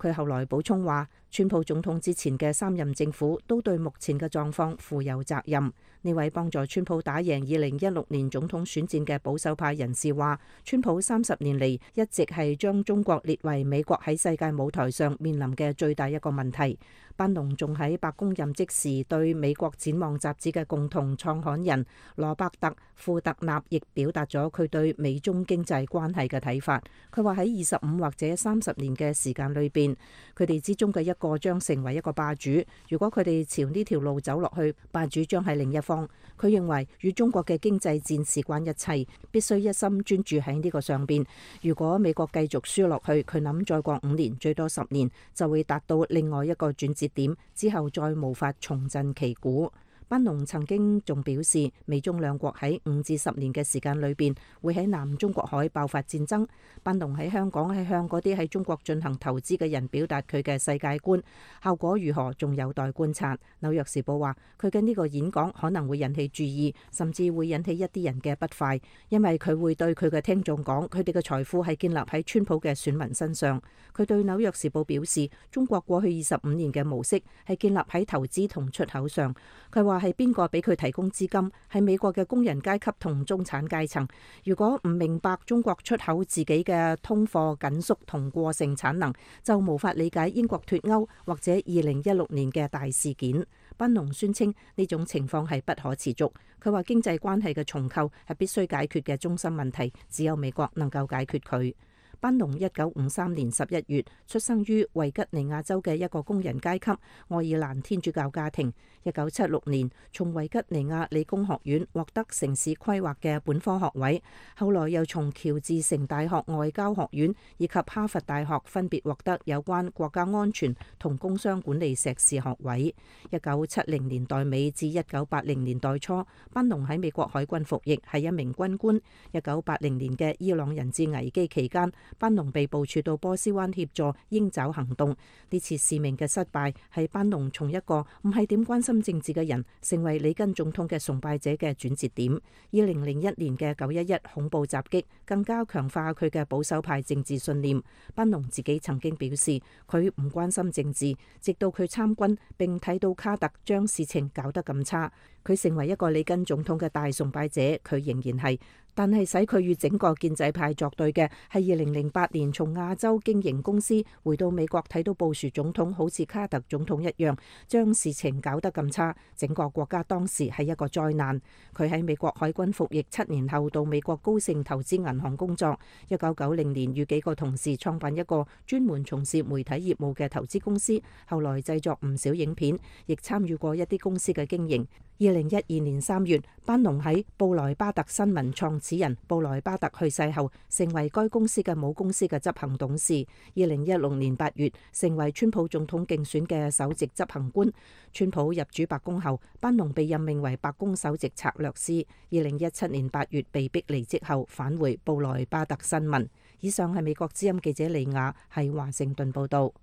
佢後來補充話，川普總統之前嘅3任政府都對目前嘅狀況負有責任。呢位幫助川普打贏2016年總統選戰嘅保守派人士話，川普30年嚟一直係將中國列為美國喺世界舞台上面臨嘅最大一個問題。班農仲喺白宮任職時，對美國展望雜誌嘅共同創刊人羅伯特·庫特納亦表達咗佢對美中經濟關係嘅睇法。佢話喺25或者30年嘅時間裏邊，佢哋之中嘅一個將成為一個霸主。如果佢哋朝呢條路走落去，霸主將係另一方。佢認為與中國嘅經濟戰事關一切，必須一心專注喺呢個上邊。如果美國繼續輸落去，佢諗再過5年，最多10年就會達到另外一個轉折點，之後再無法重振旗鼓。班農曾經仲表示，美中兩國喺5至10年嘅時間裏邊會喺南中國海爆發戰爭。班農喺香港係向嗰啲喺中國進行投資嘅人表達佢嘅世界觀，效果如何仲有待觀察。紐約時報話，佢嘅呢個演講可能會引起注意，甚至會引起一啲人嘅不快，因為佢會對佢嘅聽眾講，佢哋嘅財富係建立喺川普嘅選民身上。佢對紐約時報表示，中國過去25年嘅模式係建立喺投資同出口上。佢話係邊個俾佢提供資金？係美國嘅工人階級同中產階層。如果唔明白中國出口自己嘅通貨緊縮同過剩產能，就無法理解英國脫歐或者2016年嘅大事件。班農宣稱呢種情況係不可持續。佢話經濟關係嘅重構係必須解決嘅中心問題，只有美國能夠解決佢。班農1953年11月出生於維吉尼亞州嘅一個工人階級愛爾蘭天主教家庭。1976年從維吉尼亞理工學院獲得城市規劃嘅本科學位，後來又從喬治城大學外交學院以及哈佛大學分別獲得有關國家安全同工商管理碩士學位。1970年代尾至1980年代初，班農喺美國海軍服役，係一名軍官。1980年嘅伊朗人質危機期間，班農被部署到波斯灣協助鷹爪行動。呢次使命嘅失敗係班農從一個唔係點關心政治嘅人，成為里根總統嘅崇拜者嘅轉折點。2001年嘅911恐怖襲擊更加強化佢嘅保守派政治信念。班農自己曾經表示，佢唔關心政治，直到佢參軍並睇到卡特將事情搞得咁差。佢成為一個里根總統嘅大崇拜者，佢仍然係。但係使佢與整個建制派作對嘅係2008年從亞洲經營公司回到美國，睇到布殊總統好似卡特總統一樣將事情搞得咁差，整個國家當時係一個災難。佢喺美國海軍服役7年後到美國高盛投資銀行工作。1990年與幾個同事創辦一個專門從事媒體業務嘅投資公司，後來製作唔少影片，亦參與過一啲公司嘅經營。2012年3月，班農喺布萊巴特新聞創始人布萊巴特去世後，成為該公司嘅母公司嘅執行董事。2016年8月，成為川普總統競選嘅首席執行官。川普入主白宮後，班農被任命為白宮首席策略師。2017年8月被逼離職後，返回布萊巴特新聞。以上係美國之音記者李雅喺華盛頓報道。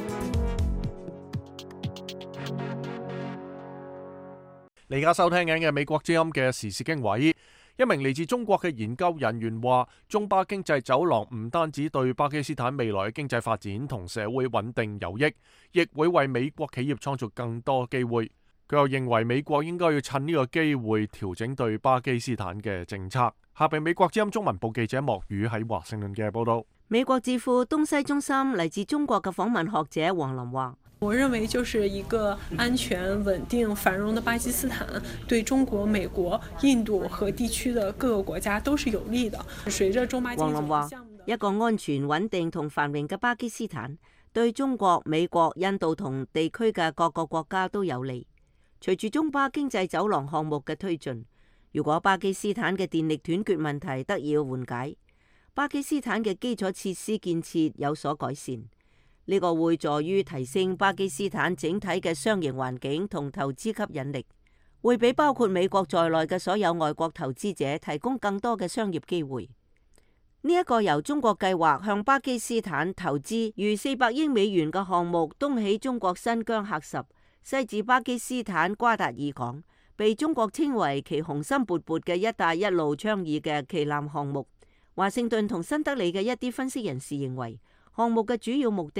你而家收聽緊嘅美國之音嘅時事經緯，一名嚟自中國嘅研究人員話，中巴經濟走廊唔單止對巴基斯坦未來嘅經濟發展同社會穩定有益，亦會為美國企業創造更多機會。佢又認為美國應該要趁呢個機會調整對巴基斯坦嘅政策。下邊美國之音中文部記者莫宇喺華盛頓嘅報道。 美國智庫東西中心嚟自中國嘅訪問學者黃林話， 我認為就是一個安全、穩定、繁榮的巴基斯坦，對中國、美國、印度和地區的各個國家都是有利的。隨着中巴黃林話，一個安全、穩定同繁榮嘅巴基斯坦，對中國、美國、印度同地區嘅各個國家都有利。隨住中巴經濟走廊項目嘅推進，如果巴基斯坦嘅電力斷絕問題得以緩解，巴基斯坦嘅基礎設施建設有所改善。呢個會助於提升巴基斯坦整體嘅商業環境同投資吸引力，會俾包括美國在內嘅所有外國投資者提供更多嘅商業機會。呢一個由中國計劃向巴基斯坦投資逾400億美元嘅項目，東起中國新疆喀什，西至巴基斯坦瓜達爾港，被中國稱為其雄心勃勃嘅一帶一路倡議嘅旗艦項目。華盛頓同新德里嘅一啲分析人士認為，項目嘅主要目的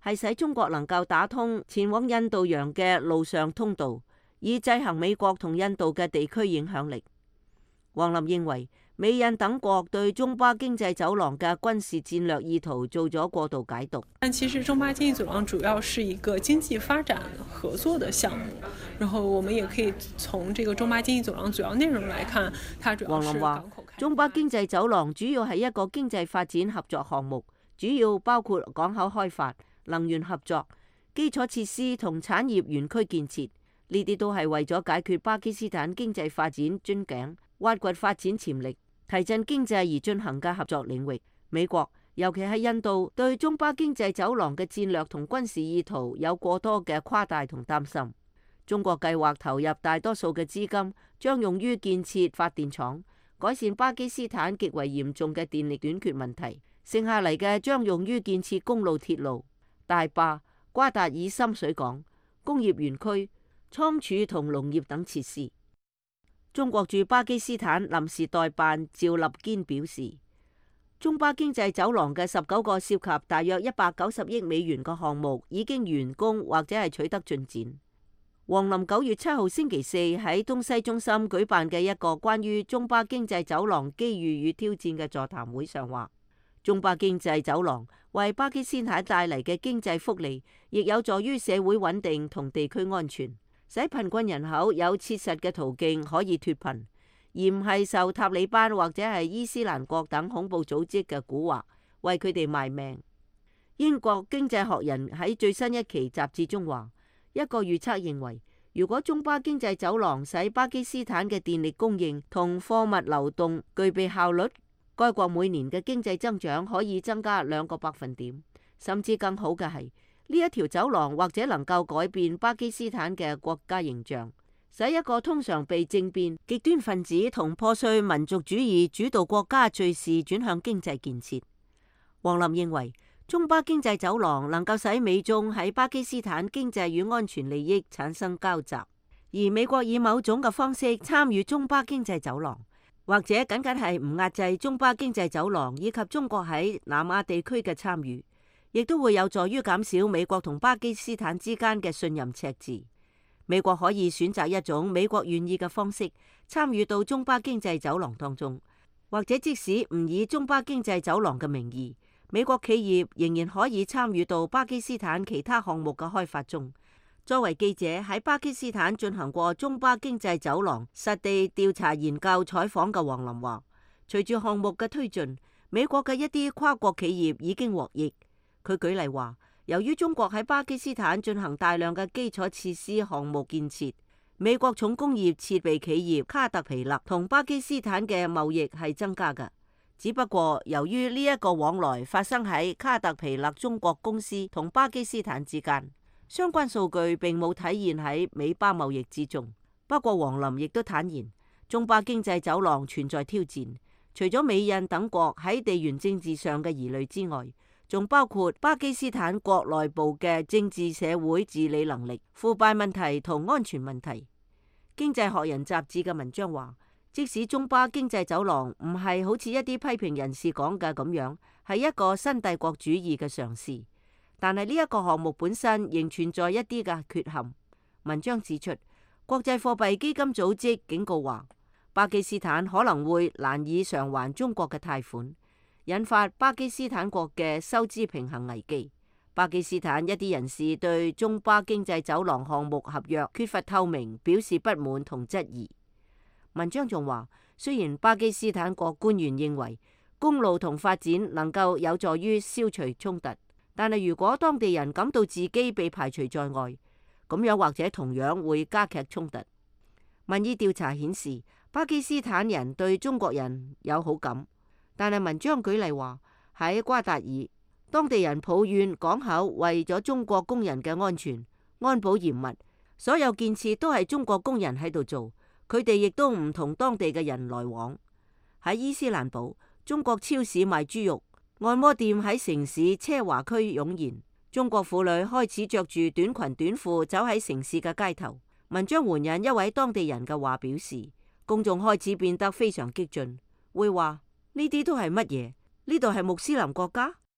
係使中國能夠打通前往印度洋嘅陸上通道，以制衡美國同印度嘅地區影響力。王林認為，美印等國對中巴經濟走廊嘅軍事戰略意圖做咗過度解讀。 但其實中巴經濟走廊主要是一個經濟發展合作的項目，然後我們也可以從這個中巴經濟走廊主要內容來看，它主要是港口開發。王林話， 中巴經濟走廊主要係一個經濟發展合作項目，主要包括港口開發、能源合作、基礎設施同產業園區建設，呢啲都係為咗解決巴基斯坦經濟發展樽頸、挖掘發展潛力、提振經濟而進行嘅合作領域。美國尤其係印度對中巴經濟走廊嘅戰略同軍事意圖有過多嘅誇大同擔心。中國計劃投入大多數嘅資金，將用於建設發電廠，改善巴基斯坦極為嚴重嘅電力短缺問題。剩下嚟嘅將用於建設公路、鐵路、大壩、瓜達爾深水港、工業園區、倉儲同農業等設施。中國駐巴基斯坦臨時代辦趙立堅表示，中巴經濟走廊嘅19個涉及大約190億美元嘅項目已經完工或者係取得進展。王林9月7號星期四喺東西中心舉辦嘅一個關於中巴經濟走廊機遇與挑戰嘅座談會上話，中巴經濟走廊為巴基斯坦帶嚟嘅經濟福利，亦有助於社會穩定同地區安全，使貧困人口有切實嘅途徑可以脫貧，而唔係受塔利班或者係伊斯蘭國等恐怖組織嘅蠱惑，為佢哋賣命。英國經濟學人喺最新一期雜誌中話，一個預測認為，如果中巴經濟走廊使巴基斯坦嘅電力供應同貨物流動具備效率，該國每年嘅經濟增長可以增加2個百分點，甚至更好嘅係，呢一條走廊或者能夠改變巴基斯坦嘅國家形象，使一個通常被政變、極端分子同破碎民族主義主導國家敘事轉向經濟建設。王林認為，中巴經濟走廊能夠使美中喺巴基斯坦經濟與安全利益產生交集，而美國以某種嘅方式參與中巴經濟走廊，或者僅僅係唔壓制中巴經濟走廊以及中國喺南亞地區嘅參與，亦都會有助於減少美國同巴基斯坦之間嘅信任赤字。美國可以選擇一種美國願意嘅方式參與到中巴經濟走廊當中，或者即使唔以中巴經濟走廊嘅名義，美國企業仍然可以參與到巴基斯坦其他項目嘅開發中。作為記者喺巴基斯坦進行過中巴經濟走廊實地調查研究採訪嘅王林話，隨住項目嘅推進，美國嘅一啲跨國企業已經獲益。佢舉例話，由於中國喺巴基斯坦進行大量嘅基礎設施項目建設，美國重工業設備企業卡特皮勒同巴基斯坦嘅貿易係增加嘅。只不過由於呢一個往來發生喺卡特皮勒中國公司同巴基斯坦之間，相關數據並冇體現喺美巴貿易之中。不過王林亦都坦言，中巴經濟走廊存在挑戰，除咗美印等國喺地緣政治上嘅疑慮之外，仲包括巴基斯坦國內部嘅政治社會治理能力、腐敗問題同安全問題。經濟學人雜誌嘅文章話，即使中巴經濟走廊唔係好似一啲批評人士講嘅咁樣，係一個新帝國主義嘅嘗試，但係呢一個項目本身仍存在一啲嘅缺陷。文章指出，國際貨幣基金組織警告話，巴基斯坦可能會難以償還中國嘅貸款，引發巴基斯坦國嘅收支平衡危機。巴基斯坦一啲人士對中巴經濟走廊項目合約缺乏透明表示不滿同質疑。文章仲話，雖然巴基斯坦國官員認為公路同發展能夠有助於消除衝突，但係如果當地人感到自己被排除在外，咁樣或者同樣會加劇衝突。民意調查顯示，巴基斯坦人對中國人有好感，但係文章舉例話，喺瓜達爾，當地人抱怨港口為咗中國工人嘅安全，安保嚴密，所有建設都係中國工人喺度做。佢哋亦都唔同當地嘅人來往。喺伊斯蘭堡，中國超市賣豬肉，按摩店喺城市奢華區湧現，中國婦女開始着住短裙短褲走喺城市嘅街頭。文章援引一位當地人嘅話表示，公眾開始變得非常激進，會話呢啲都係乜嘢？呢度係穆斯林國家？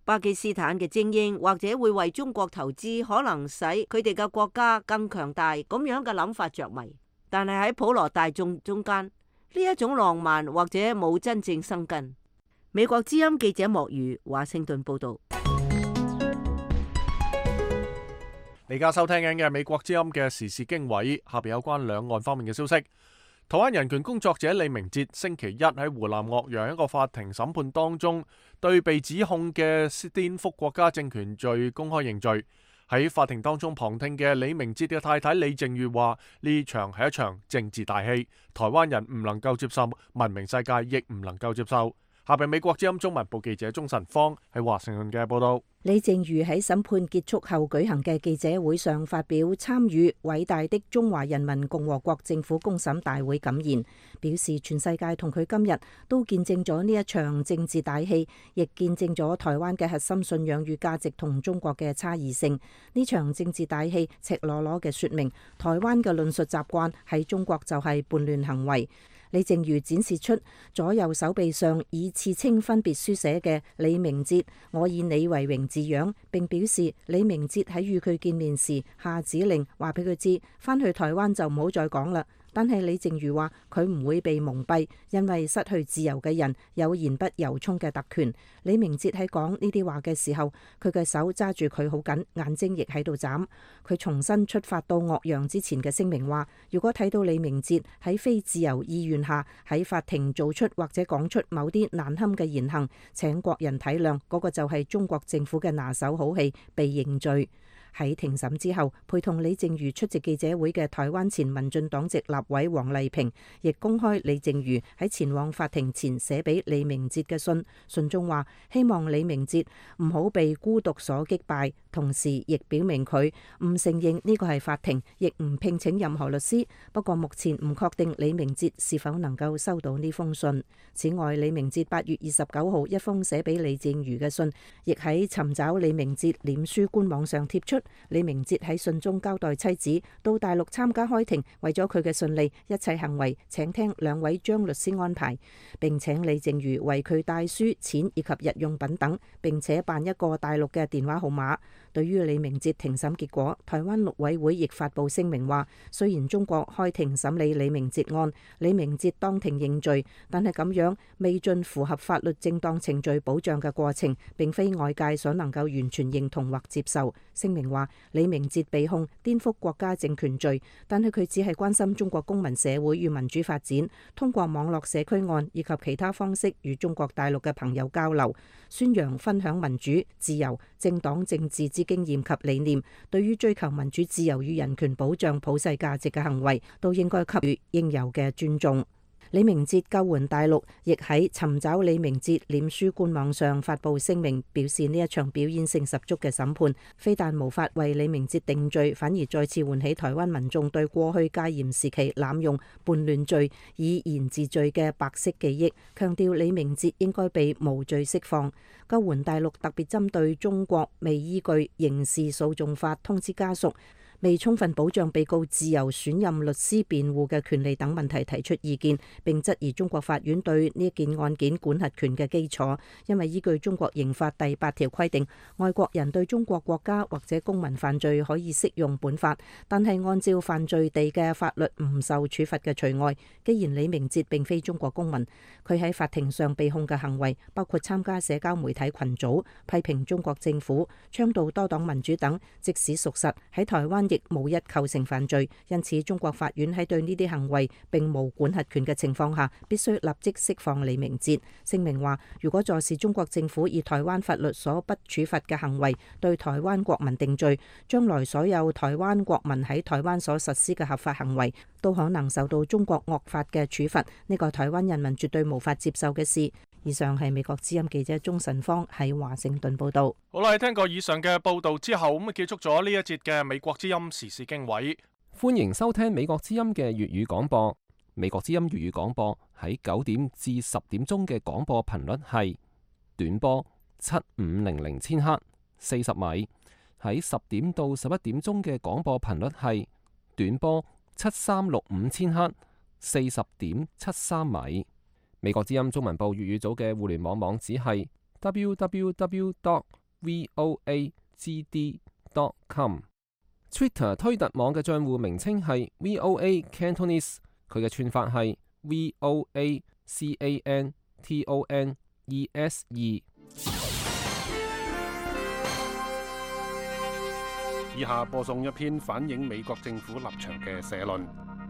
巴基斯坦嘅精英或者會為中國投資，可能使佢哋嘅國家更強大咁樣嘅諗法着迷。但係喺普羅大眾中間，呢一種浪漫或者冇真正生根。美國之音記者莫如華盛頓報道。 你而家收聽緊嘅美國之音嘅時事經緯，下邊有關兩岸方面嘅消息。台灣人權工作者李明哲星期一喺湖南岳陽一個法庭審判當中，對被指控嘅顛覆國家政權罪公開認罪。喺法庭當中旁聽嘅李明哲嘅太太李淨瑜話：呢場係一場政治大戲，台灣人唔能夠接受，文明世界亦唔能夠接受。下邊美國之音中文部記者鍾晨芳喺華盛頓嘅報道。 李淨瑜喺審判結束後舉行嘅記者會上發表參與偉大的中華人民共和國政府公審大會感言，表示全世界同佢今日都見證咗呢一場政治大戲，亦見證咗台灣嘅核心信仰與價值同中國嘅差異性。呢場政治大戲赤裸裸嘅說明，台灣嘅論述習慣喺中國就係叛亂行為。李淨瑜展示出左右手臂上以刺青分別書寫嘅李明哲我以你為榮字樣，並表示李明哲喺與佢見面時下指令，話俾佢知返去台灣就唔好再講啦。但係李淨瑜話佢唔會被蒙蔽，因為失去自由嘅人有言不由衷嘅特權。李明哲喺講呢啲話嘅時候，佢嘅手揸住佢好緊，眼睛亦喺度眨。佢重新出發到岳陽之前嘅聲明話，如果睇到李明哲喺非自由意願下喺法庭做出或者講出某啲難堪嘅言行，請國人體諒，嗰個就係中國政府嘅拿手好戲，被認罪。喺庭審之後，陪同李淨瑜出席記者會嘅台灣前民進黨籍立委黃麗萍亦公開李淨瑜喺前往法庭前寫俾李明哲嘅信，信中話希望李明哲唔好被孤獨所擊敗，同時亦表明佢唔承認呢個係法庭，亦唔聘請任何律師。不過目前唔確定李明哲是否能夠收到呢封信。此外，李明哲8月29號一封寫俾李淨瑜嘅信，亦喺尋找李明哲臉書官網上貼出。李明哲喺信中交代妻子到大陸參加開庭，為咗佢嘅順利，一切行為請聽兩位張律師安排，並請李淨瑜為佢帶書、錢以及日用品等，並且辦一個大陸嘅電話號碼。對於李明哲庭審結果，台灣陸委會亦發布聲明話，雖然中國開庭審理李明哲案，李明哲當庭認罪，但係咁樣未盡符合法律正當程序保障嘅過程，並非外界所能夠完全認同或接受。聲明話，李明哲被控顛覆國家政權罪，但係佢只係關心中國公民社會與民主發展，通過網絡社區案以及其他方式與中國大陸嘅朋友交流，宣揚分享民主、自由、政黨政治之經驗及理念，對於追求民主自由與人權保障普世價值嘅行為，都應該給予應有嘅尊重。李明哲救援大陸亦喺尋找李明哲臉書官網上發布聲明，表示呢一場表演性十足嘅審判，非但無法為李明哲定罪，反而再次喚起台灣民眾對過去戒嚴時期濫用叛亂罪以言治罪嘅白色記憶，強調李明哲應該被無罪釋放。救援大陸特別針對中國未依據刑事訴訟法通知家屬，未充分保障被告自由選任律師辯護嘅權利等問題提出意見，並質疑中國法院對呢件案件管轄權嘅基礎，因為依據中國刑法第8條規定，外國人對中國國家或者公民犯罪可以適用本法，但係按照犯罪地嘅法律唔受處罰嘅除外。既然李明哲並非中國公民，佢喺法庭上被控嘅行為包括參加社交媒體群組、批評中國政府、倡導多黨民主等，即使屬實，喺台灣亦無一構成犯罪，因此中國法院喺對呢啲行為並無管轄權嘅情況下，必須立即釋放李明哲。聲明話，如果坐視中國政府以台灣法律所不處罰嘅行為對台灣國民定罪，將來所有台灣國民喺台灣所實施嘅合法行為都可能受到中國惡法嘅處罰，呢個台灣人民絕對無法接受嘅事。以上係美國之音記者鍾晨芳喺華盛頓報道。 好啦，聽過以上嘅報道之後，咁結束咗呢一節嘅美國之音時事經緯。 歡迎收聽美國之音嘅粵語廣播。美國之音粵語廣播喺9點至10點鐘嘅廣播頻率係短波7500千赫40米，喺10點到11點鐘嘅廣播頻率係短波7365千赫40.73米。美國之音中文部粵語組嘅互聯網網址係www.vohc.rti.org。 voagd.com。Twitter 推特網嘅帳戶名稱係 VOA Cantonese， 佢嘅串法係 VOACANTONESE。 以下播送一篇反映美國政府立場嘅社論。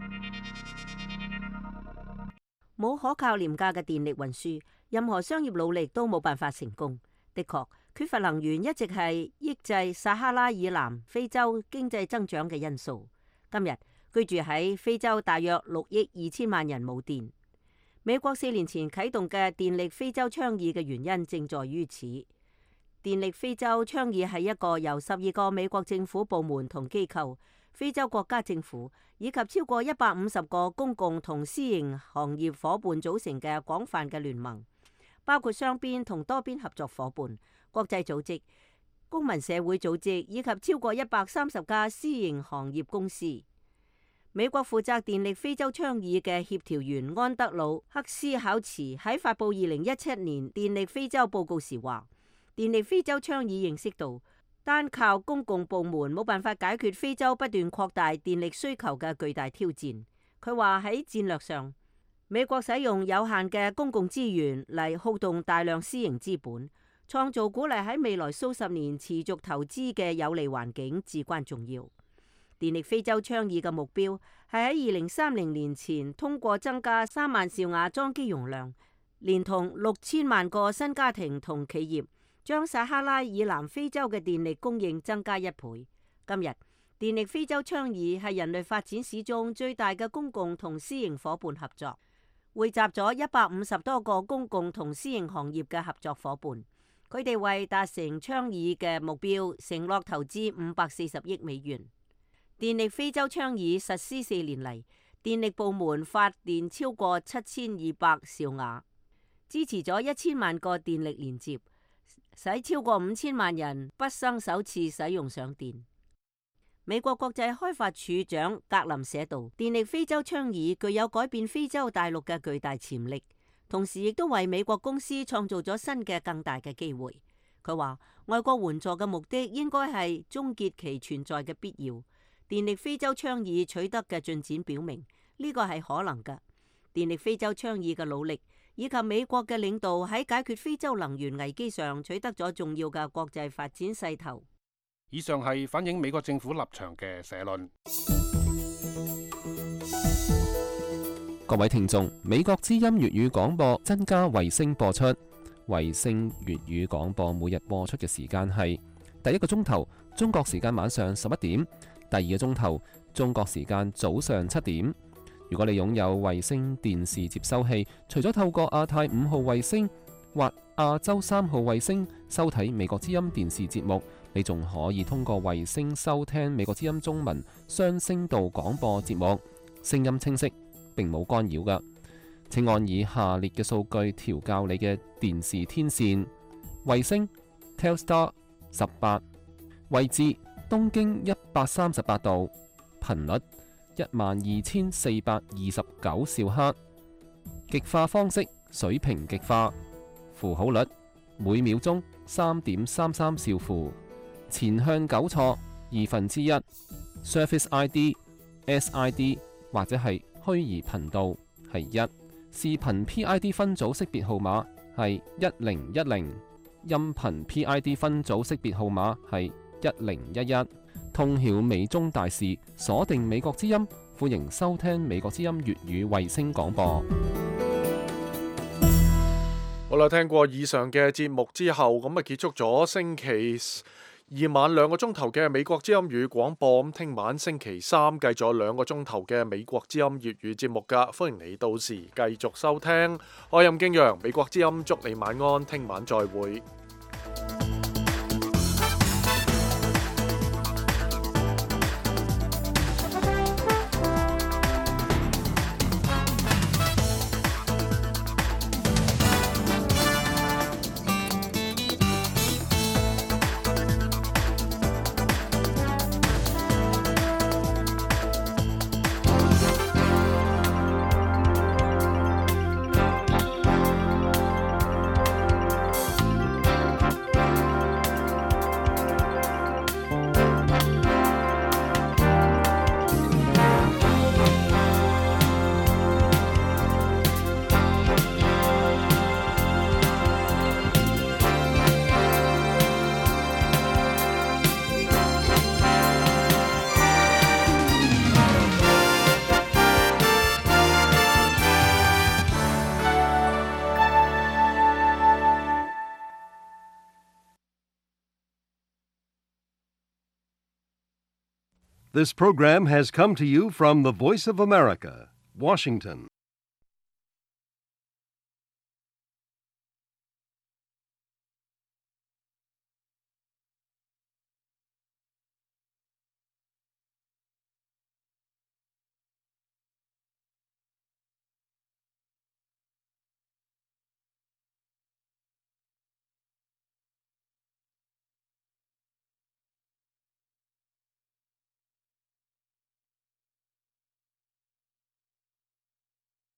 冇可靠廉價嘅電力運輸，任何商業努力都冇辦法成功。的確，缺乏能源一直係抑制撒哈拉以南非洲經濟增長嘅因素。今日居住喺非洲大約6億2千萬人冇電。美國4年前啟動嘅電力非洲倡議嘅原因正在於此。電力非洲倡議係一個由12個美國政府部門同機構、非洲國家政府以及超過150個公共同私營行業夥伴組成嘅廣泛嘅聯盟，包括雙邊同多邊合作夥伴、國際組織、公民社會組織以及超過130家私營行業公司。美國負責電力非洲倡議嘅協調員安德魯克斯考茨喺發布2017年電力非洲報告時話，電力非洲倡議認識到，單靠公共部門冇辦法解決非洲不斷擴大電力需求嘅巨大挑戰。佢話喺戰略上，美國使用有限嘅公共資源嚟耗動大量私營資本，創造鼓勵喺未來數十年持續投資嘅有利環境至關重要。電力非洲倡議嘅目標係喺2030年前通過增加3萬兆瓦裝機容量，連同6000萬個新家庭同企業，將撒哈拉以南非洲嘅電力供應增加1倍。今日，電力非洲倡議係人類發展史中最大嘅公共同私營夥伴合作，匯集咗150多個公共同私營行業嘅合作夥伴。佢哋為達成倡議嘅目標，承諾投資540億美元。電力非洲倡議實施4年嚟，電力部門發電超過7200兆瓦，支持咗1000萬個電力連接，使超過5000萬人畢生首次使用上電。美國國際開發署長格林寫道，電力非洲倡議具有改變非洲大陸嘅巨大潛力，同時亦都為美國公司創造咗新嘅更大嘅機會。佢話，外國援助嘅目的應該係終結其存在嘅必要。電力非洲倡議取得嘅進展表明，呢個係可能嘅。電力非洲倡議嘅努力，以及美國嘅領導喺解決非洲能源危機上取得咗重要嘅國際發展勢頭。 以上係反映美國政府立場嘅社論。 各位聽眾，美國之音粵語廣播增加衛星播出，衛星粵語廣播每日播出嘅時間係第一個鐘頭中國時間晚上11點，第二個鐘頭中國時間早上7點。如果你擁有衛星電視接收器，除咗透過亞太5號衛星或亞洲3號衛星收睇美國之音電視節目，你仲可以通過衛星收聽美國之音中文雙聲道廣播節目，聲音清晰，並冇干擾㗎。請按以下列嘅數據調校你嘅電視天線：衛星 Telstar 18，位置東經138度，頻率12429兆赫，極化方式水平極化，符號率每秒鐘3.33兆符，前向糾錯1/2， Surface ID、SID 或者係虛擬頻道係1，視頻 PID 分組識別號碼係1010，音頻 PID 分組識別號碼係1011。通曉美中大事，鎖定美國之音，歡迎收聽美國之音粵語衛星廣播。 好啦，聽過以上嘅節目之後，咁啊結束咗星期2晚2個鐘頭嘅美國之音粵語廣播。咁聽晚星期3繼續2個鐘頭嘅美國之音粵語節目噶，歡迎你到時繼續收聽。我係任敬陽，美國之音祝你晚安，聽晚再會。 This program has come to you from the Voice of America, Washington.